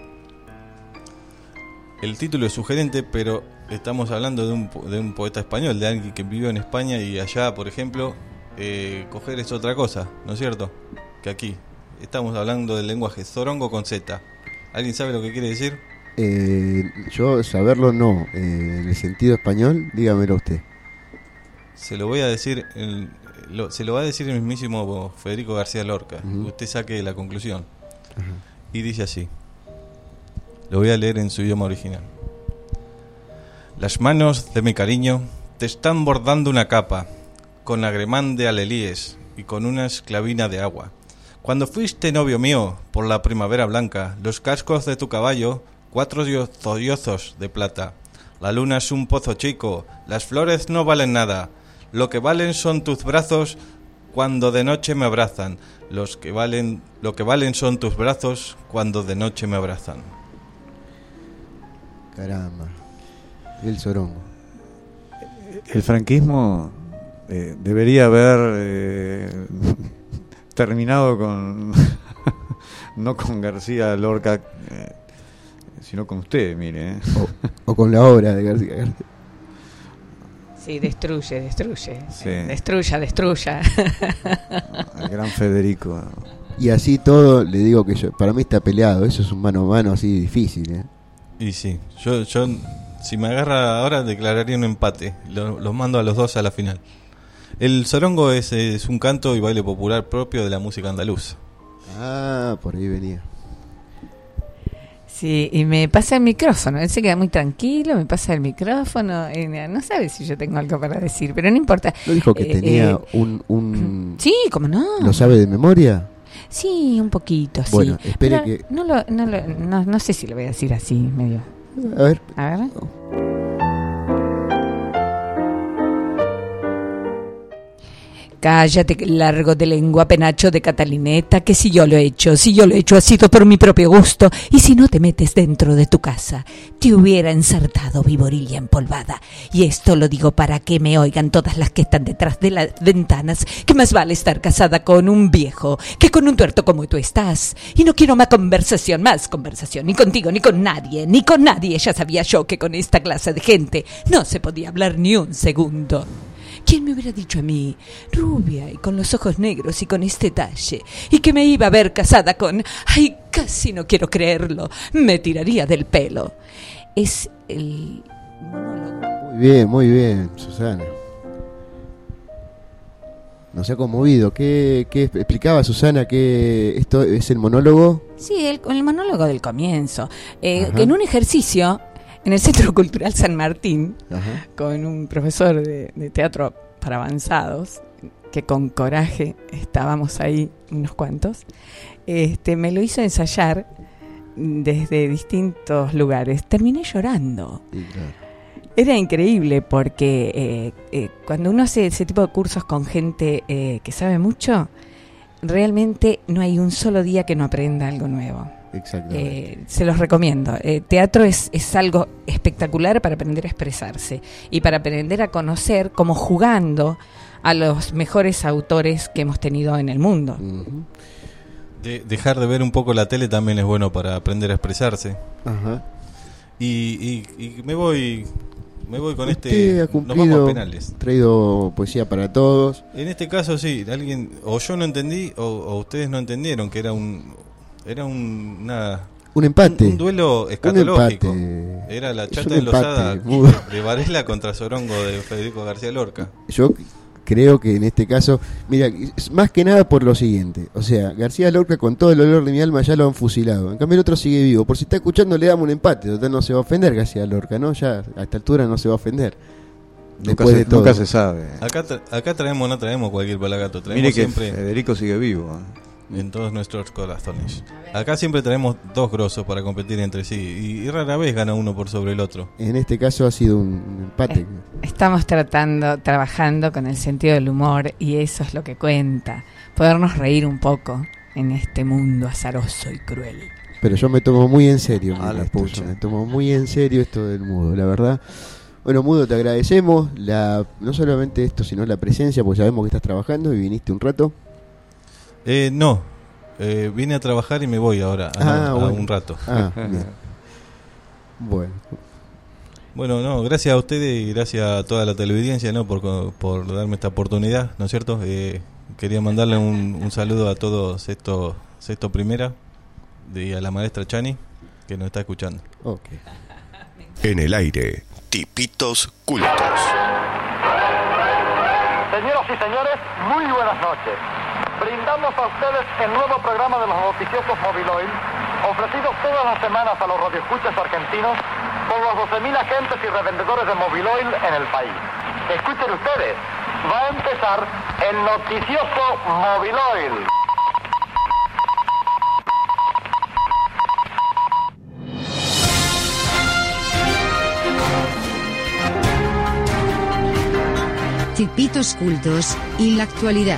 El título es sugerente, pero estamos hablando de un poeta español, de alguien que vivió en España, y allá, por ejemplo, coger es otra cosa, ¿no es cierto? Que aquí estamos hablando del lenguaje zorongo con Z. ¿Alguien sabe lo que quiere decir? Yo saberlo no. En el sentido español, dígamelo usted. Se lo voy a decir, se lo va a decir el mismísimo Federico García Lorca. Uh-huh. Usted saque la conclusión. Uh-huh. y dice así. Lo voy a leer en su idioma original. Las manos de mi cariño te están bordando una capa, con agremán de alelíes y con una esclavina de agua. Cuando fuiste novio mío por la primavera blanca, los cascos de tu caballo, 4 zollozos de plata. La luna es un pozo chico, las flores no valen nada. Lo que valen son tus brazos cuando de noche me abrazan. Lo que valen son tus brazos cuando de noche me abrazan. Caramba. El Sorongo. El franquismo debería haber terminado con no con García Lorca, sino con usted, mire. O con la obra de García. Sí, destruye. Sí. Destruya. Al gran Federico. Y así todo, le digo que para mí está peleado. Eso es un mano a mano así difícil, ¿eh? Y sí, yo si me agarra ahora declararía un empate. Los mando a los dos a la final. El Sorongo es un canto y baile popular propio de la música andaluza. Ah, por ahí venía. Sí, y me pasa el micrófono. Él se queda muy tranquilo, me pasa el micrófono. No sabe si yo tengo algo para decir, pero no importa. ¿No dijo que tenía un... Sí, ¿cómo no? ¿Lo sabe de memoria? Sí, un poquito, sí. Bueno, espere pero que... No sé si lo voy a decir así, medio... A ver. Cállate, largo de lengua, penacho de Catalineta, que si yo lo he hecho ha sido por mi propio gusto, y si no te metes dentro de tu casa, te hubiera ensartado viborilla empolvada. Y esto lo digo para que me oigan todas las que están detrás de las ventanas, que más vale estar casada con un viejo que con un tuerto como tú estás. Y no quiero más conversación, ni contigo, ni con nadie. Ya sabía yo que con esta clase de gente no se podía hablar ni un segundo. ¿Quién me hubiera dicho a mí, rubia y con los ojos negros y con este talle, y que me iba a ver casada con... Ay, casi no quiero creerlo, me tiraría del pelo. Es el monólogo. Muy bien, Susana. Nos ha conmovido. ¿Qué explicaba Susana que esto es el monólogo? Sí, el monólogo del comienzo. En un ejercicio... En el Centro Cultural San Martín, con un profesor de teatro para avanzados, que con coraje estábamos ahí unos cuantos, me lo hizo ensayar desde distintos lugares. Terminé llorando. Sí, claro. Era increíble porque cuando uno hace ese tipo de cursos con gente que sabe mucho, realmente no hay un solo día que no aprenda algo nuevo. Exactamente. Se los recomiendo. Teatro es algo espectacular para aprender a expresarse y para aprender a conocer, como jugando, a los mejores autores que hemos tenido en el mundo. Uh-huh. Dejar de ver un poco la tele también es bueno para aprender a expresarse. Ajá. Y me voy con Usted ha cumplido, nos vamos a penales. Traído poesía para todos. En este caso sí, alguien o yo no entendí o ustedes no entendieron que era un empate. Un duelo escatológico. Era la chata enlosada de Varela contra Sorongo de Federico García Lorca. Yo creo que en este caso, mira, más que nada por lo siguiente. O sea, García Lorca con todo el dolor de mi alma ya lo han fusilado. En cambio el otro sigue vivo. Por si está escuchando le damos un empate. Total no se va a ofender García Lorca, ¿no? Ya a esta altura no se va a ofender. Nunca se sabe. Acá no traemos cualquier palagato. Mire que siempre Federico sigue vivo. En todos nuestros corazones. Acá siempre tenemos dos grosos para competir entre sí y rara vez gana uno por sobre el otro. En este caso ha sido un empate. Estamos trabajando con el sentido del humor y eso es lo que cuenta. Podernos reír un poco en este mundo azaroso y cruel. Pero yo me tomo muy en serio. Me tomo muy en serio esto del Mudo, la verdad. Bueno, Mudo, te agradecemos no solamente esto, sino la presencia, porque sabemos que estás trabajando y viniste un rato. No, vine a trabajar y me voy ahora a un rato. Bien. Bueno, no, gracias a ustedes y gracias a toda la televidencia, ¿no? por darme esta oportunidad, ¿no es cierto? Quería mandarle un saludo a todos sexto primera y a la maestra Chani que nos está escuchando. Okay. En el aire, Tipitos Cultos. Señoras y señores, muy buenas noches. Brindamos a ustedes el nuevo programa de los noticiosos Mobiloil, ofrecidos todas las semanas a los radioescuchas argentinos por los 12.000 agentes y revendedores de Mobiloil en el país. Escuchen ustedes, va a empezar el noticioso Mobiloil. Circuitos cultos y la actualidad.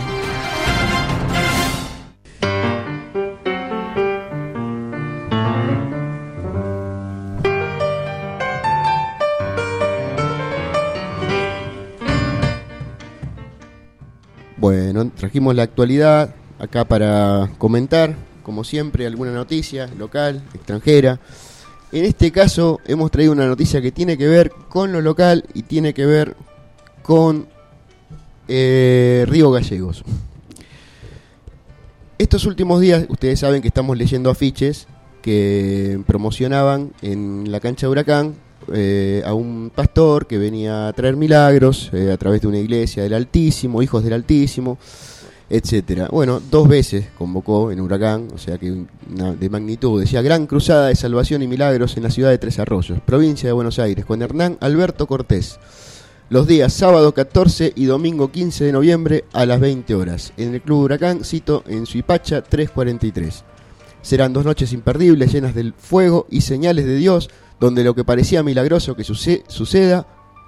Bueno, trajimos la actualidad acá para comentar, como siempre, alguna noticia local, extranjera. En este caso hemos traído una noticia que tiene que ver con lo local y tiene que ver con Río Gallegos. Estos últimos días, ustedes saben que estamos leyendo afiches que promocionaban en la cancha de Huracán a un pastor que venía a traer milagros a través de una iglesia del Altísimo, hijos del Altísimo, etcétera. Bueno, 2 veces convocó en Huracán, o sea que de magnitud, decía Gran Cruzada de Salvación y Milagros en la ciudad de Tres Arroyos, provincia de Buenos Aires, con Hernán Alberto Cortés. Los días sábado 14 y domingo 15 de noviembre a las 20 horas. En el Club Huracán, cito en Suipacha 343. Serán 2 noches imperdibles, llenas del fuego y señales de Dios, donde lo que parecía milagroso que sucederá.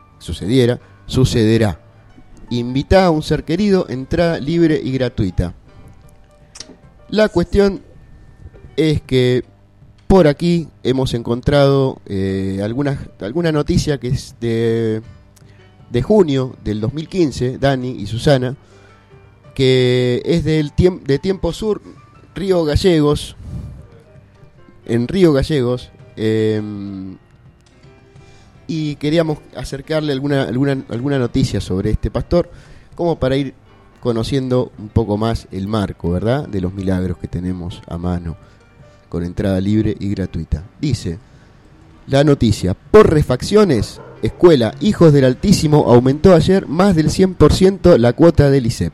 Invita a un ser querido, entrada libre y gratuita. La cuestión es que por aquí hemos encontrado alguna noticia que es de junio del 2015, Dani y Susana, que es de Tiempo Sur, Río Gallegos, en Río Gallegos, y queríamos acercarle alguna noticia sobre este pastor, como para ir conociendo un poco más el marco, ¿verdad?, de los milagros que tenemos a mano, con entrada libre y gratuita. Dice la noticia: por refacciones, Escuela Hijos del Altísimo aumentó ayer más del 100% la cuota del ISEP.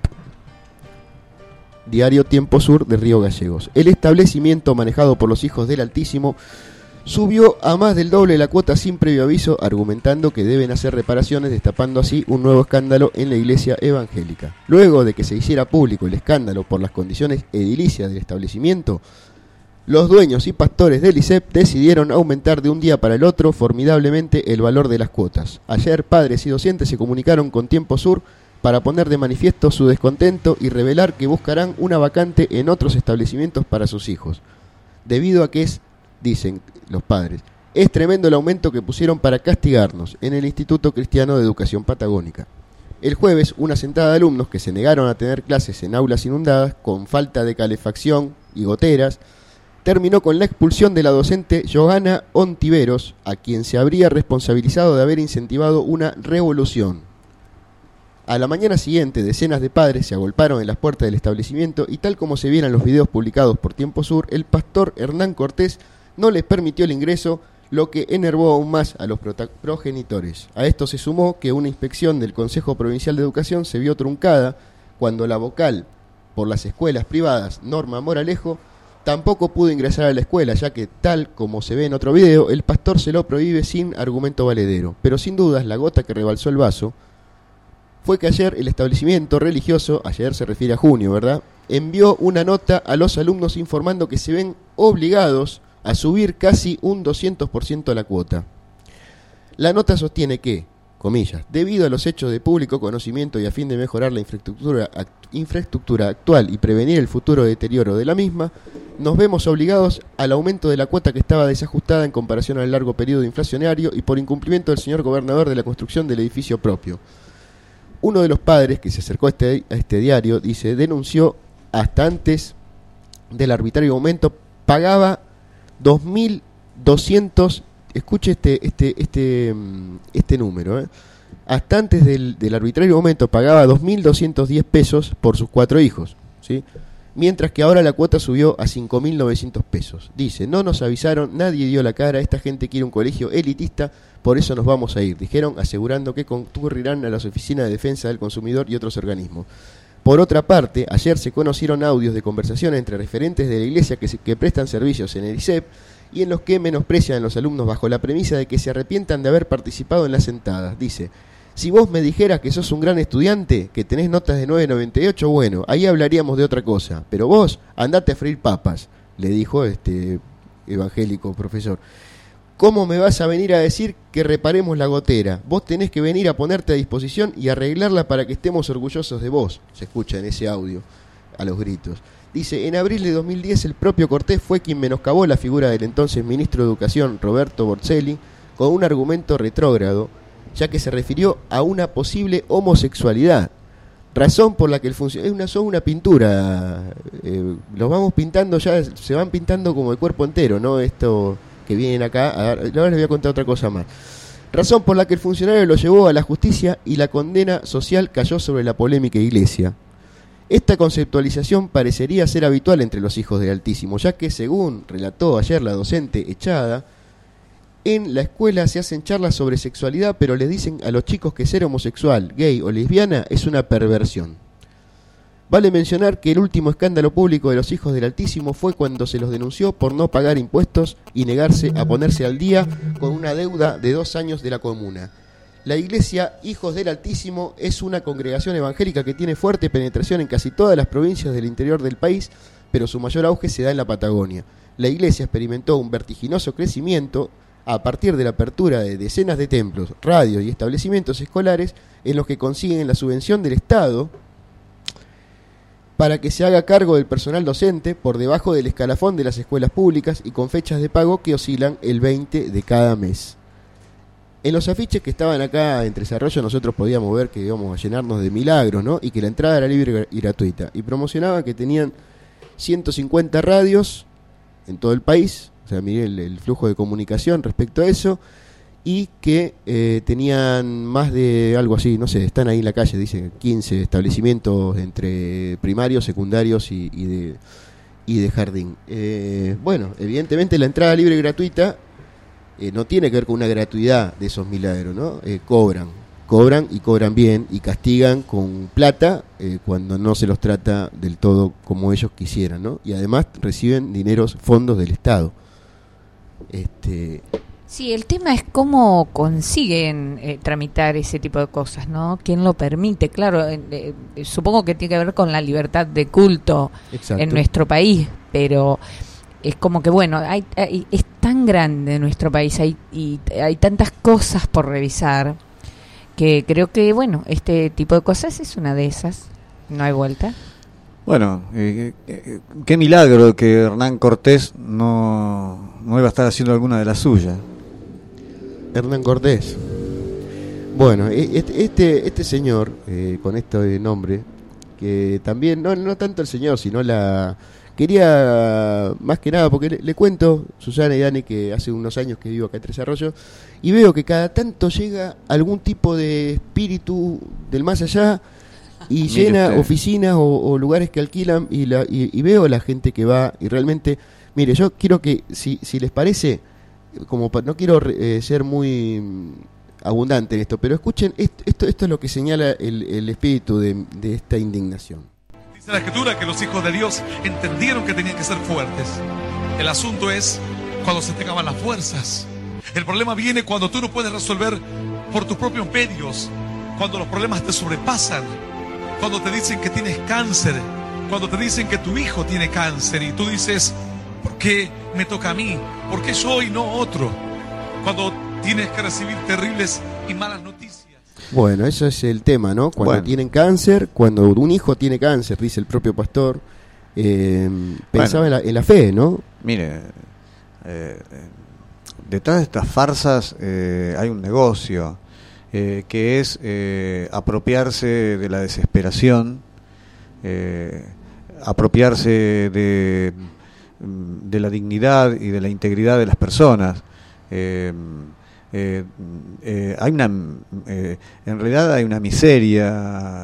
Diario Tiempo Sur de Río Gallegos. El establecimiento manejado por los Hijos del Altísimo subió a más del doble la cuota sin previo aviso, argumentando que deben hacer reparaciones, destapando así un nuevo escándalo en la iglesia evangélica. Luego de que se hiciera público el escándalo por las condiciones edilicias del establecimiento, los dueños y pastores del ISEP decidieron aumentar de un día para el otro formidablemente el valor de las cuotas. Ayer, padres y docentes se comunicaron con Tiempo Sur para poner de manifiesto su descontento y revelar que buscarán una vacante en otros establecimientos para sus hijos. Debido a que dicen los padres, es tremendo el aumento que pusieron para castigarnos en el Instituto Cristiano de Educación Patagónica. El jueves, una sentada de alumnos que se negaron a tener clases en aulas inundadas, con falta de calefacción y goteras, terminó con la expulsión de la docente Johanna Ontiveros, a quien se habría responsabilizado de haber incentivado una revolución. A la mañana siguiente, decenas de padres se agolparon en las puertas del establecimiento y, tal como se vieron los videos publicados por Tiempo Sur, el pastor Hernán Cortés no les permitió el ingreso, lo que enervó aún más a los progenitores. A esto se sumó que una inspección del Consejo Provincial de Educación se vio truncada cuando la vocal por las escuelas privadas, Norma Moralejo, tampoco pudo ingresar a la escuela, ya que, tal como se ve en otro video, el pastor se lo prohíbe sin argumento valedero. Pero sin dudas, la gota que rebalsó el vaso fue que ayer el establecimiento religioso, ayer se refiere a junio, ¿verdad?, envió una nota a los alumnos informando que se ven obligados a subir casi un 200% la cuota. La nota sostiene que, comillas, debido a los hechos de público conocimiento y a fin de mejorar la infraestructura actual y prevenir el futuro deterioro de la misma, nos vemos obligados al aumento de la cuota que estaba desajustada en comparación al largo periodo inflacionario y por incumplimiento del señor gobernador de la construcción del edificio propio. Uno de los padres que se acercó a este diario, dice, denunció hasta antes del arbitrario aumento, pagaba 2.200, escuche este número, hasta antes del arbitrario aumento pagaba 2.210 pesos por sus 4 hijos, ¿sí?, mientras que ahora la cuota subió a 5.900 pesos. Dice, no nos avisaron, nadie dio la cara, esta gente quiere un colegio elitista, por eso nos vamos a ir, dijeron, asegurando que concurrirán a las oficinas de defensa del consumidor y otros organismos. Por otra parte, ayer se conocieron audios de conversación entre referentes de la iglesia que prestan servicios en el ISEP y en los que menosprecian a los alumnos bajo la premisa de que se arrepientan de haber participado en las sentadas. Dice: si vos me dijeras que sos un gran estudiante, que tenés notas de 9.98, bueno, ahí hablaríamos de otra cosa. Pero vos, andate a freír papas, le dijo este evangélico profesor. ¿Cómo me vas a venir a decir que reparemos la gotera? Vos tenés que venir a ponerte a disposición y arreglarla para que estemos orgullosos de vos. Se escucha en ese audio, a los gritos. Dice: en abril de 2010 el propio Cortés fue quien menoscabó la figura del entonces ministro de Educación, Roberto Borselli, con un argumento retrógrado, ya que se refirió a una posible homosexualidad. Razón por la que el funcionario... Es una pintura. Los vamos pintando ya, se van pintando como el cuerpo entero, ¿no? Esto... que vienen acá, ahora les voy a contar otra cosa más. Razón por la que el funcionario lo llevó a la justicia y la condena social cayó sobre la polémica iglesia. Esta conceptualización parecería ser habitual entre los hijos del Altísimo, ya que, según relató ayer la docente echada, en la escuela se hacen charlas sobre sexualidad, pero les dicen a los chicos que ser homosexual, gay o lesbiana es una perversión. Vale mencionar que el último escándalo público de los hijos del Altísimo fue cuando se los denunció por no pagar impuestos y negarse a ponerse al día con una deuda de 2 años de la comuna. La iglesia Hijos del Altísimo es una congregación evangélica que tiene fuerte penetración en casi todas las provincias del interior del país, pero su mayor auge se da en la Patagonia. La iglesia experimentó un vertiginoso crecimiento a partir de la apertura de decenas de templos, radios y establecimientos escolares en los que consiguen la subvención del Estado para que se haga cargo del personal docente por debajo del escalafón de las escuelas públicas y con fechas de pago que oscilan el 20 de cada mes. En los afiches que estaban acá en Tres Arroyos nosotros podíamos ver que íbamos a llenarnos de milagros, ¿no? Y que la entrada era libre y gratuita. Y promocionaban que tenían 150 radios en todo el país, o sea, miré el flujo de comunicación respecto a eso, y que tenían más de algo así, no sé, están ahí en la calle, dicen 15 establecimientos entre primarios, secundarios y de jardín. Bueno, evidentemente la entrada libre y gratuita no tiene que ver con una gratuidad de esos milagros, ¿no? Cobran y cobran bien y castigan con plata cuando no se los trata del todo como ellos quisieran, ¿no? Y además reciben fondos del Estado. Sí, el tema es cómo consiguen tramitar ese tipo de cosas, ¿no? ¿Quién lo permite? Claro, supongo que tiene que ver con la libertad de culto. Exacto. En nuestro país, pero es como que, bueno, es tan grande nuestro país y hay tantas cosas por revisar que creo que, bueno, este tipo de cosas es una de esas. No hay vuelta. Bueno, qué milagro que Hernán Cortés no iba a estar haciendo alguna de las suyas. Hernán Cortés. Bueno, este señor, con este nombre, que también, no tanto el señor, sino quería, más que nada, porque le cuento, Susana y Dani, que hace unos años que vivo acá en Tres Arroyos, y veo que cada tanto llega algún tipo de espíritu del más allá, y llena oficinas o lugares que alquilan, y veo a la gente que va, y realmente, mire, yo quiero que, si les parece, no quiero ser muy abundante en esto, pero escuchen, esto es lo que señala el espíritu de esta indignación. Dice la Escritura que los hijos de Dios entendieron que tenían que ser fuertes. El asunto es cuando se te acaban las fuerzas. El problema viene cuando tú no puedes resolver por tus propios medios, cuando los problemas te sobrepasan, cuando te dicen que tienes cáncer, cuando te dicen que tu hijo tiene cáncer y tú dices: ¿por qué me toca a mí? ¿Por qué yo y no otro? Cuando tienes que recibir terribles y malas noticias. Bueno, eso es el tema, ¿no? Cuando tienen cáncer, cuando un hijo tiene cáncer, dice el propio pastor, pensaba en la fe, ¿no? Mire, detrás de estas farsas hay un negocio que es apropiarse de la desesperación, apropiarse de la dignidad y de la integridad de las personas. Hay en realidad hay una miseria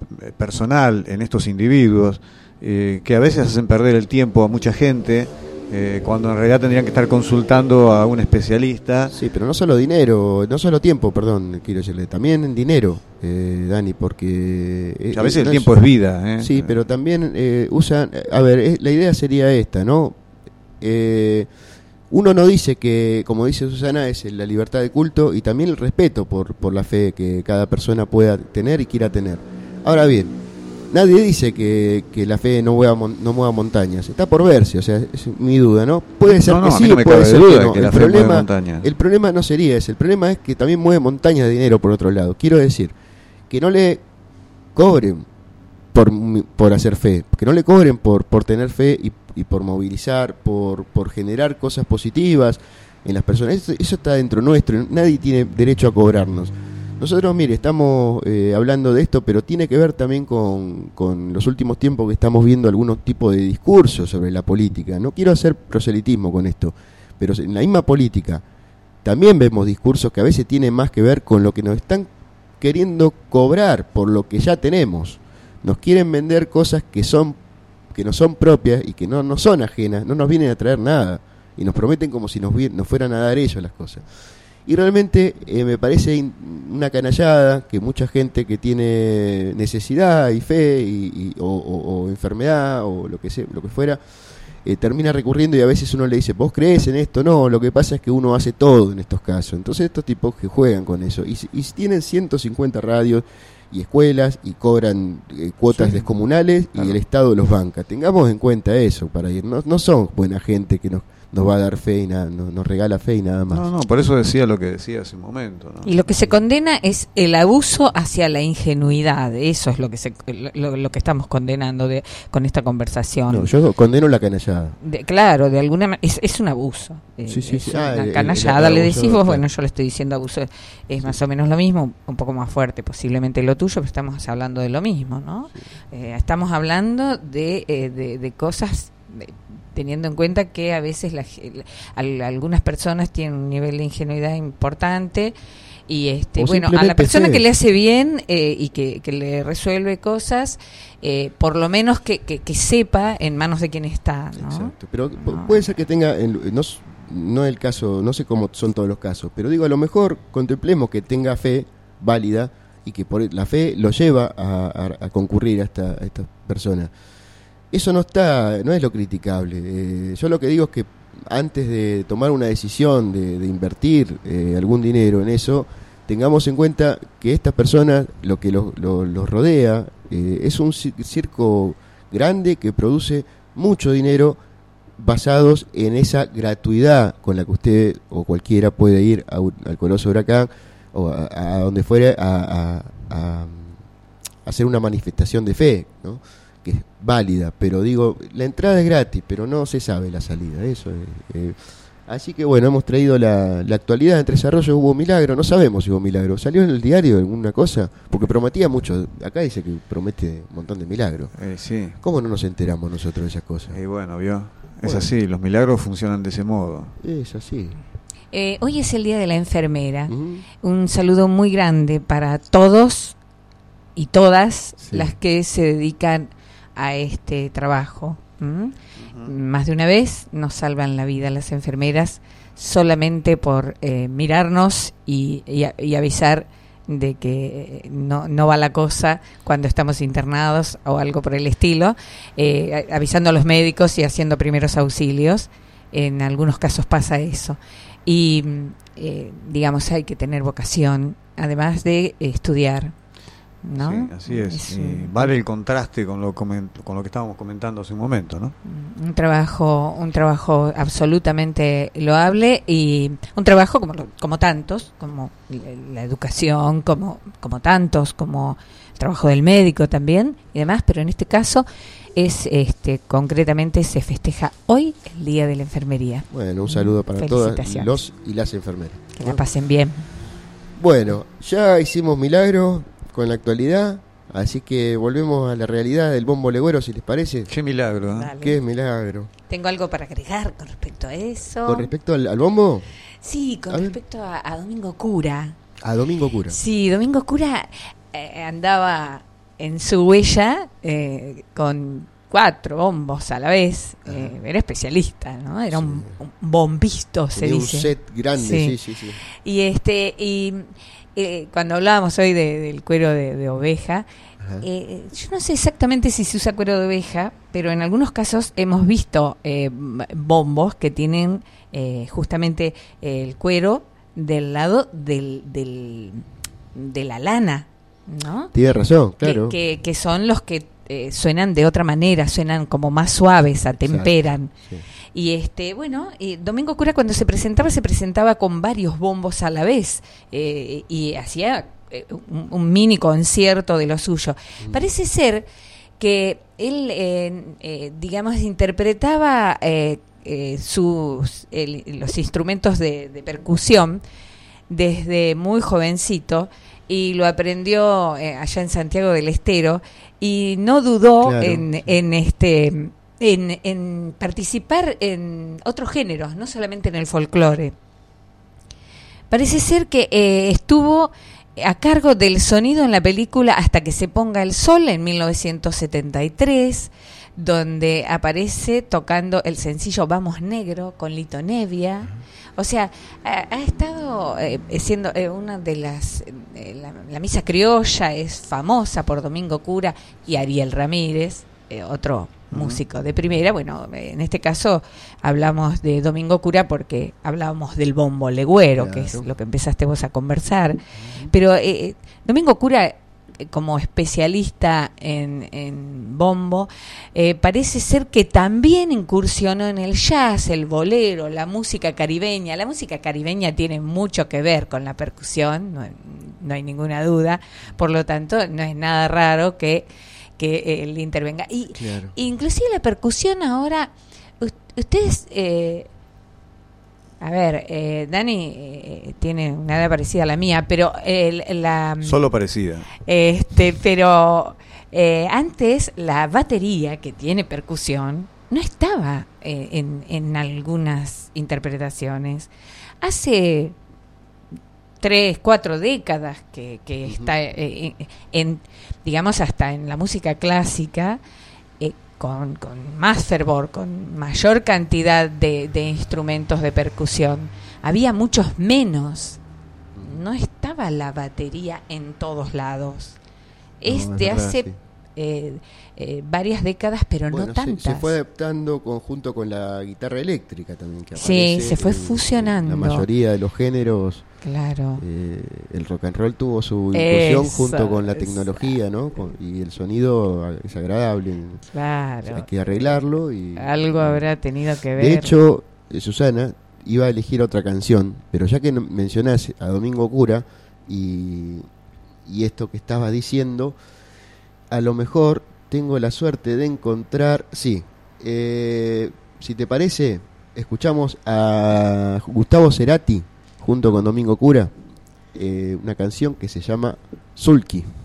personal en estos individuos que a veces hacen perder el tiempo a mucha gente cuando en realidad tendrían que estar consultando a un especialista. Sí, pero no solo dinero, no solo tiempo, perdón, quiero decirle, también dinero, Dani, porque... a veces el tiempo es vida. Sí, pero también usan... A ver, la idea sería esta, ¿no? Uno no dice que, como dice Susana, es la libertad de culto y también el respeto por la fe que cada persona pueda tener y quiera tener. Ahora bien, nadie dice que la fe no mueva montañas. Está por verse, o sea, es mi duda, ¿no? Puede ser que sí, puede ser que no. El problema no sería ese. El problema es que también mueve montañas de dinero por otro lado. Quiero decir, que no le cobren por hacer fe, que no le cobren por tener fe y por movilizar, por generar cosas positivas en las personas. Eso está dentro nuestro, nadie tiene derecho a cobrarnos. Nosotros, mire, estamos hablando de esto, pero tiene que ver también con los últimos tiempos que estamos viendo algunos tipos de discursos sobre la política. No quiero hacer proselitismo con esto, pero en la misma política también vemos discursos que a veces tienen más que ver con lo que nos están queriendo cobrar por lo que ya tenemos. Nos quieren vender cosas que no son propias y que no son ajenas, no nos vienen a traer nada y nos prometen como si nos fueran a dar ellos las cosas. Y realmente me parece una canallada que mucha gente que tiene necesidad y fe o enfermedad o lo que fuera, termina recurriendo y a veces uno le dice, ¿vos crees en esto? No, lo que pasa es que uno hace todo en estos casos. Entonces estos tipos que juegan con eso y tienen 150 radios y escuelas y cobran cuotas descomunales y el Estado los banca. Tengamos en cuenta eso para ir. No son buena gente que nos va a dar fe y nada, nos regala fe y nada más. No, por eso decía lo que decía hace un momento, ¿no? Y lo que se condena es el abuso hacia la ingenuidad. Eso es lo que estamos condenando con esta conversación. No, yo condeno la canallada. Claro, de alguna manera es un abuso. Sí. Una canallada, le decís vos, bueno, yo le estoy diciendo abuso, es más o menos lo mismo, un poco más fuerte posiblemente lo tuyo, pero estamos hablando de lo mismo, ¿no? Sí. Estamos hablando de cosas... teniendo en cuenta que a veces algunas personas tienen un nivel de ingenuidad importante y bueno, a la persona que le hace bien y que le resuelve cosas, por lo menos que sepa en manos de quién está, ¿no? Exacto, pero puede ser que tenga, no el caso, no sé cómo son todos los casos, pero digo, a lo mejor contemplemos que tenga fe válida y que por la fe lo lleva a concurrir a esta persona. Eso no es lo criticable. Yo lo que digo es que antes de tomar una decisión de invertir algún dinero en eso, tengamos en cuenta que estas personas, lo que los rodea, es un circo grande que produce mucho dinero basados en esa gratuidad con la que usted o cualquiera puede ir al Coloso Huracán o a donde fuera a hacer una manifestación de fe, ¿no? Que es válida, pero digo, la entrada es gratis, pero no se sabe la salida, eso es. Así que bueno, hemos traído la actualidad. En Tres Arroyos hubo milagro, no sabemos si hubo milagro. ¿Salió en el diario alguna cosa? Porque prometía mucho, acá dice que promete un montón de milagros. Sí. ¿Cómo no nos enteramos nosotros de esas cosas? Bueno, vio, es así, los milagros funcionan de ese modo. Es así. Hoy es el Día de la Enfermera. Un saludo muy grande para todos y todas las que se dedican a este trabajo. Más de una vez nos salvan la vida las enfermeras solamente por mirarnos y avisar de que no va la cosa cuando estamos internados o algo por el estilo, avisando a los médicos y haciendo primeros auxilios. En algunos casos pasa eso y digamos, hay que tener vocación además de estudiar, ¿no? Sí, así es. Y vale el contraste con lo que estábamos comentando hace un momento, ¿no? Un trabajo absolutamente loable y un trabajo como tantos, como la educación, como tantos, como el trabajo del médico también y demás, pero en este caso es concretamente se festeja hoy el Día de la Enfermería. Bueno, un saludo para todas los y las enfermeras. Que la pasen bien. Bueno, ya hicimos milagro con la actualidad, así que volvemos a la realidad del bombo legüero, si les parece. Qué milagro, ¿eh? Qué milagro. Tengo algo para agregar con respecto a eso. ¿Con respecto al bombo? Sí, con respecto a Domingo Cura. ¿A Domingo Cura? Sí, Domingo Cura andaba en su huella con 4 bombos a la vez. Era especialista, ¿no? Era un bombisto, se tenía dice. Un set grande, sí. Y cuando hablábamos hoy del cuero de oveja, yo no sé exactamente si se usa cuero de oveja, pero en algunos casos hemos visto bombos que tienen justamente el cuero del lado de la lana, ¿no? Tiene razón, claro. Que son los que suenan de otra manera, suenan como más suaves, atemperan. Sí. Y Domingo Cura cuando se presentaba con varios bombos a la vez y hacía un mini concierto de lo suyo. Parece ser que él, digamos, interpretaba los instrumentos de percusión desde muy jovencito y lo aprendió allá en Santiago del Estero y no dudó en participar en otros géneros, no solamente en el folclore. Parece ser que estuvo a cargo del sonido en la película Hasta que se ponga el sol en 1973, donde aparece tocando el sencillo Vamos Negro con Lito Nevia. O sea, ha estado siendo una de las... la misa criolla es famosa por Domingo Cura y Ariel Ramírez, otro músico de primera. Bueno, en este caso hablamos de Domingo Cura porque hablábamos del bombo legüero, que es lo que empezaste vos a conversar. Pero Domingo Cura, como especialista en bombo, parece ser que también incursionó en el jazz, el bolero, la música caribeña. La música caribeña tiene mucho que ver con la percusión, no hay ninguna duda. Por lo tanto, no es nada raro que él intervenga. Y inclusive la percusión ahora, ustedes... Dani tiene una edad parecida a la mía, pero solo parecida. Pero antes la batería que tiene percusión no estaba en algunas interpretaciones. Hace 3, 4 décadas que está digamos hasta en la música clásica. Con más fervor, con mayor cantidad de instrumentos de percusión. Había muchos menos. No estaba la batería en todos lados. Hace varias décadas, pero no tantas. Se fue adaptando junto con la guitarra eléctrica también. Que aparece, se fue fusionando. La mayoría de los géneros. Claro. El rock and roll tuvo su incursión junto con la tecnología, ¿no? Y el sonido es agradable. Claro. O sea, hay que arreglarlo. Algo habrá tenido que ver. De hecho, Susana iba a elegir otra canción, pero ya que mencionás a Domingo Cura y esto que estabas diciendo, a lo mejor tengo la suerte de encontrar... Sí, si te parece, escuchamos a Gustavo Cerati junto con Domingo Cura, una canción que se llama Sulky.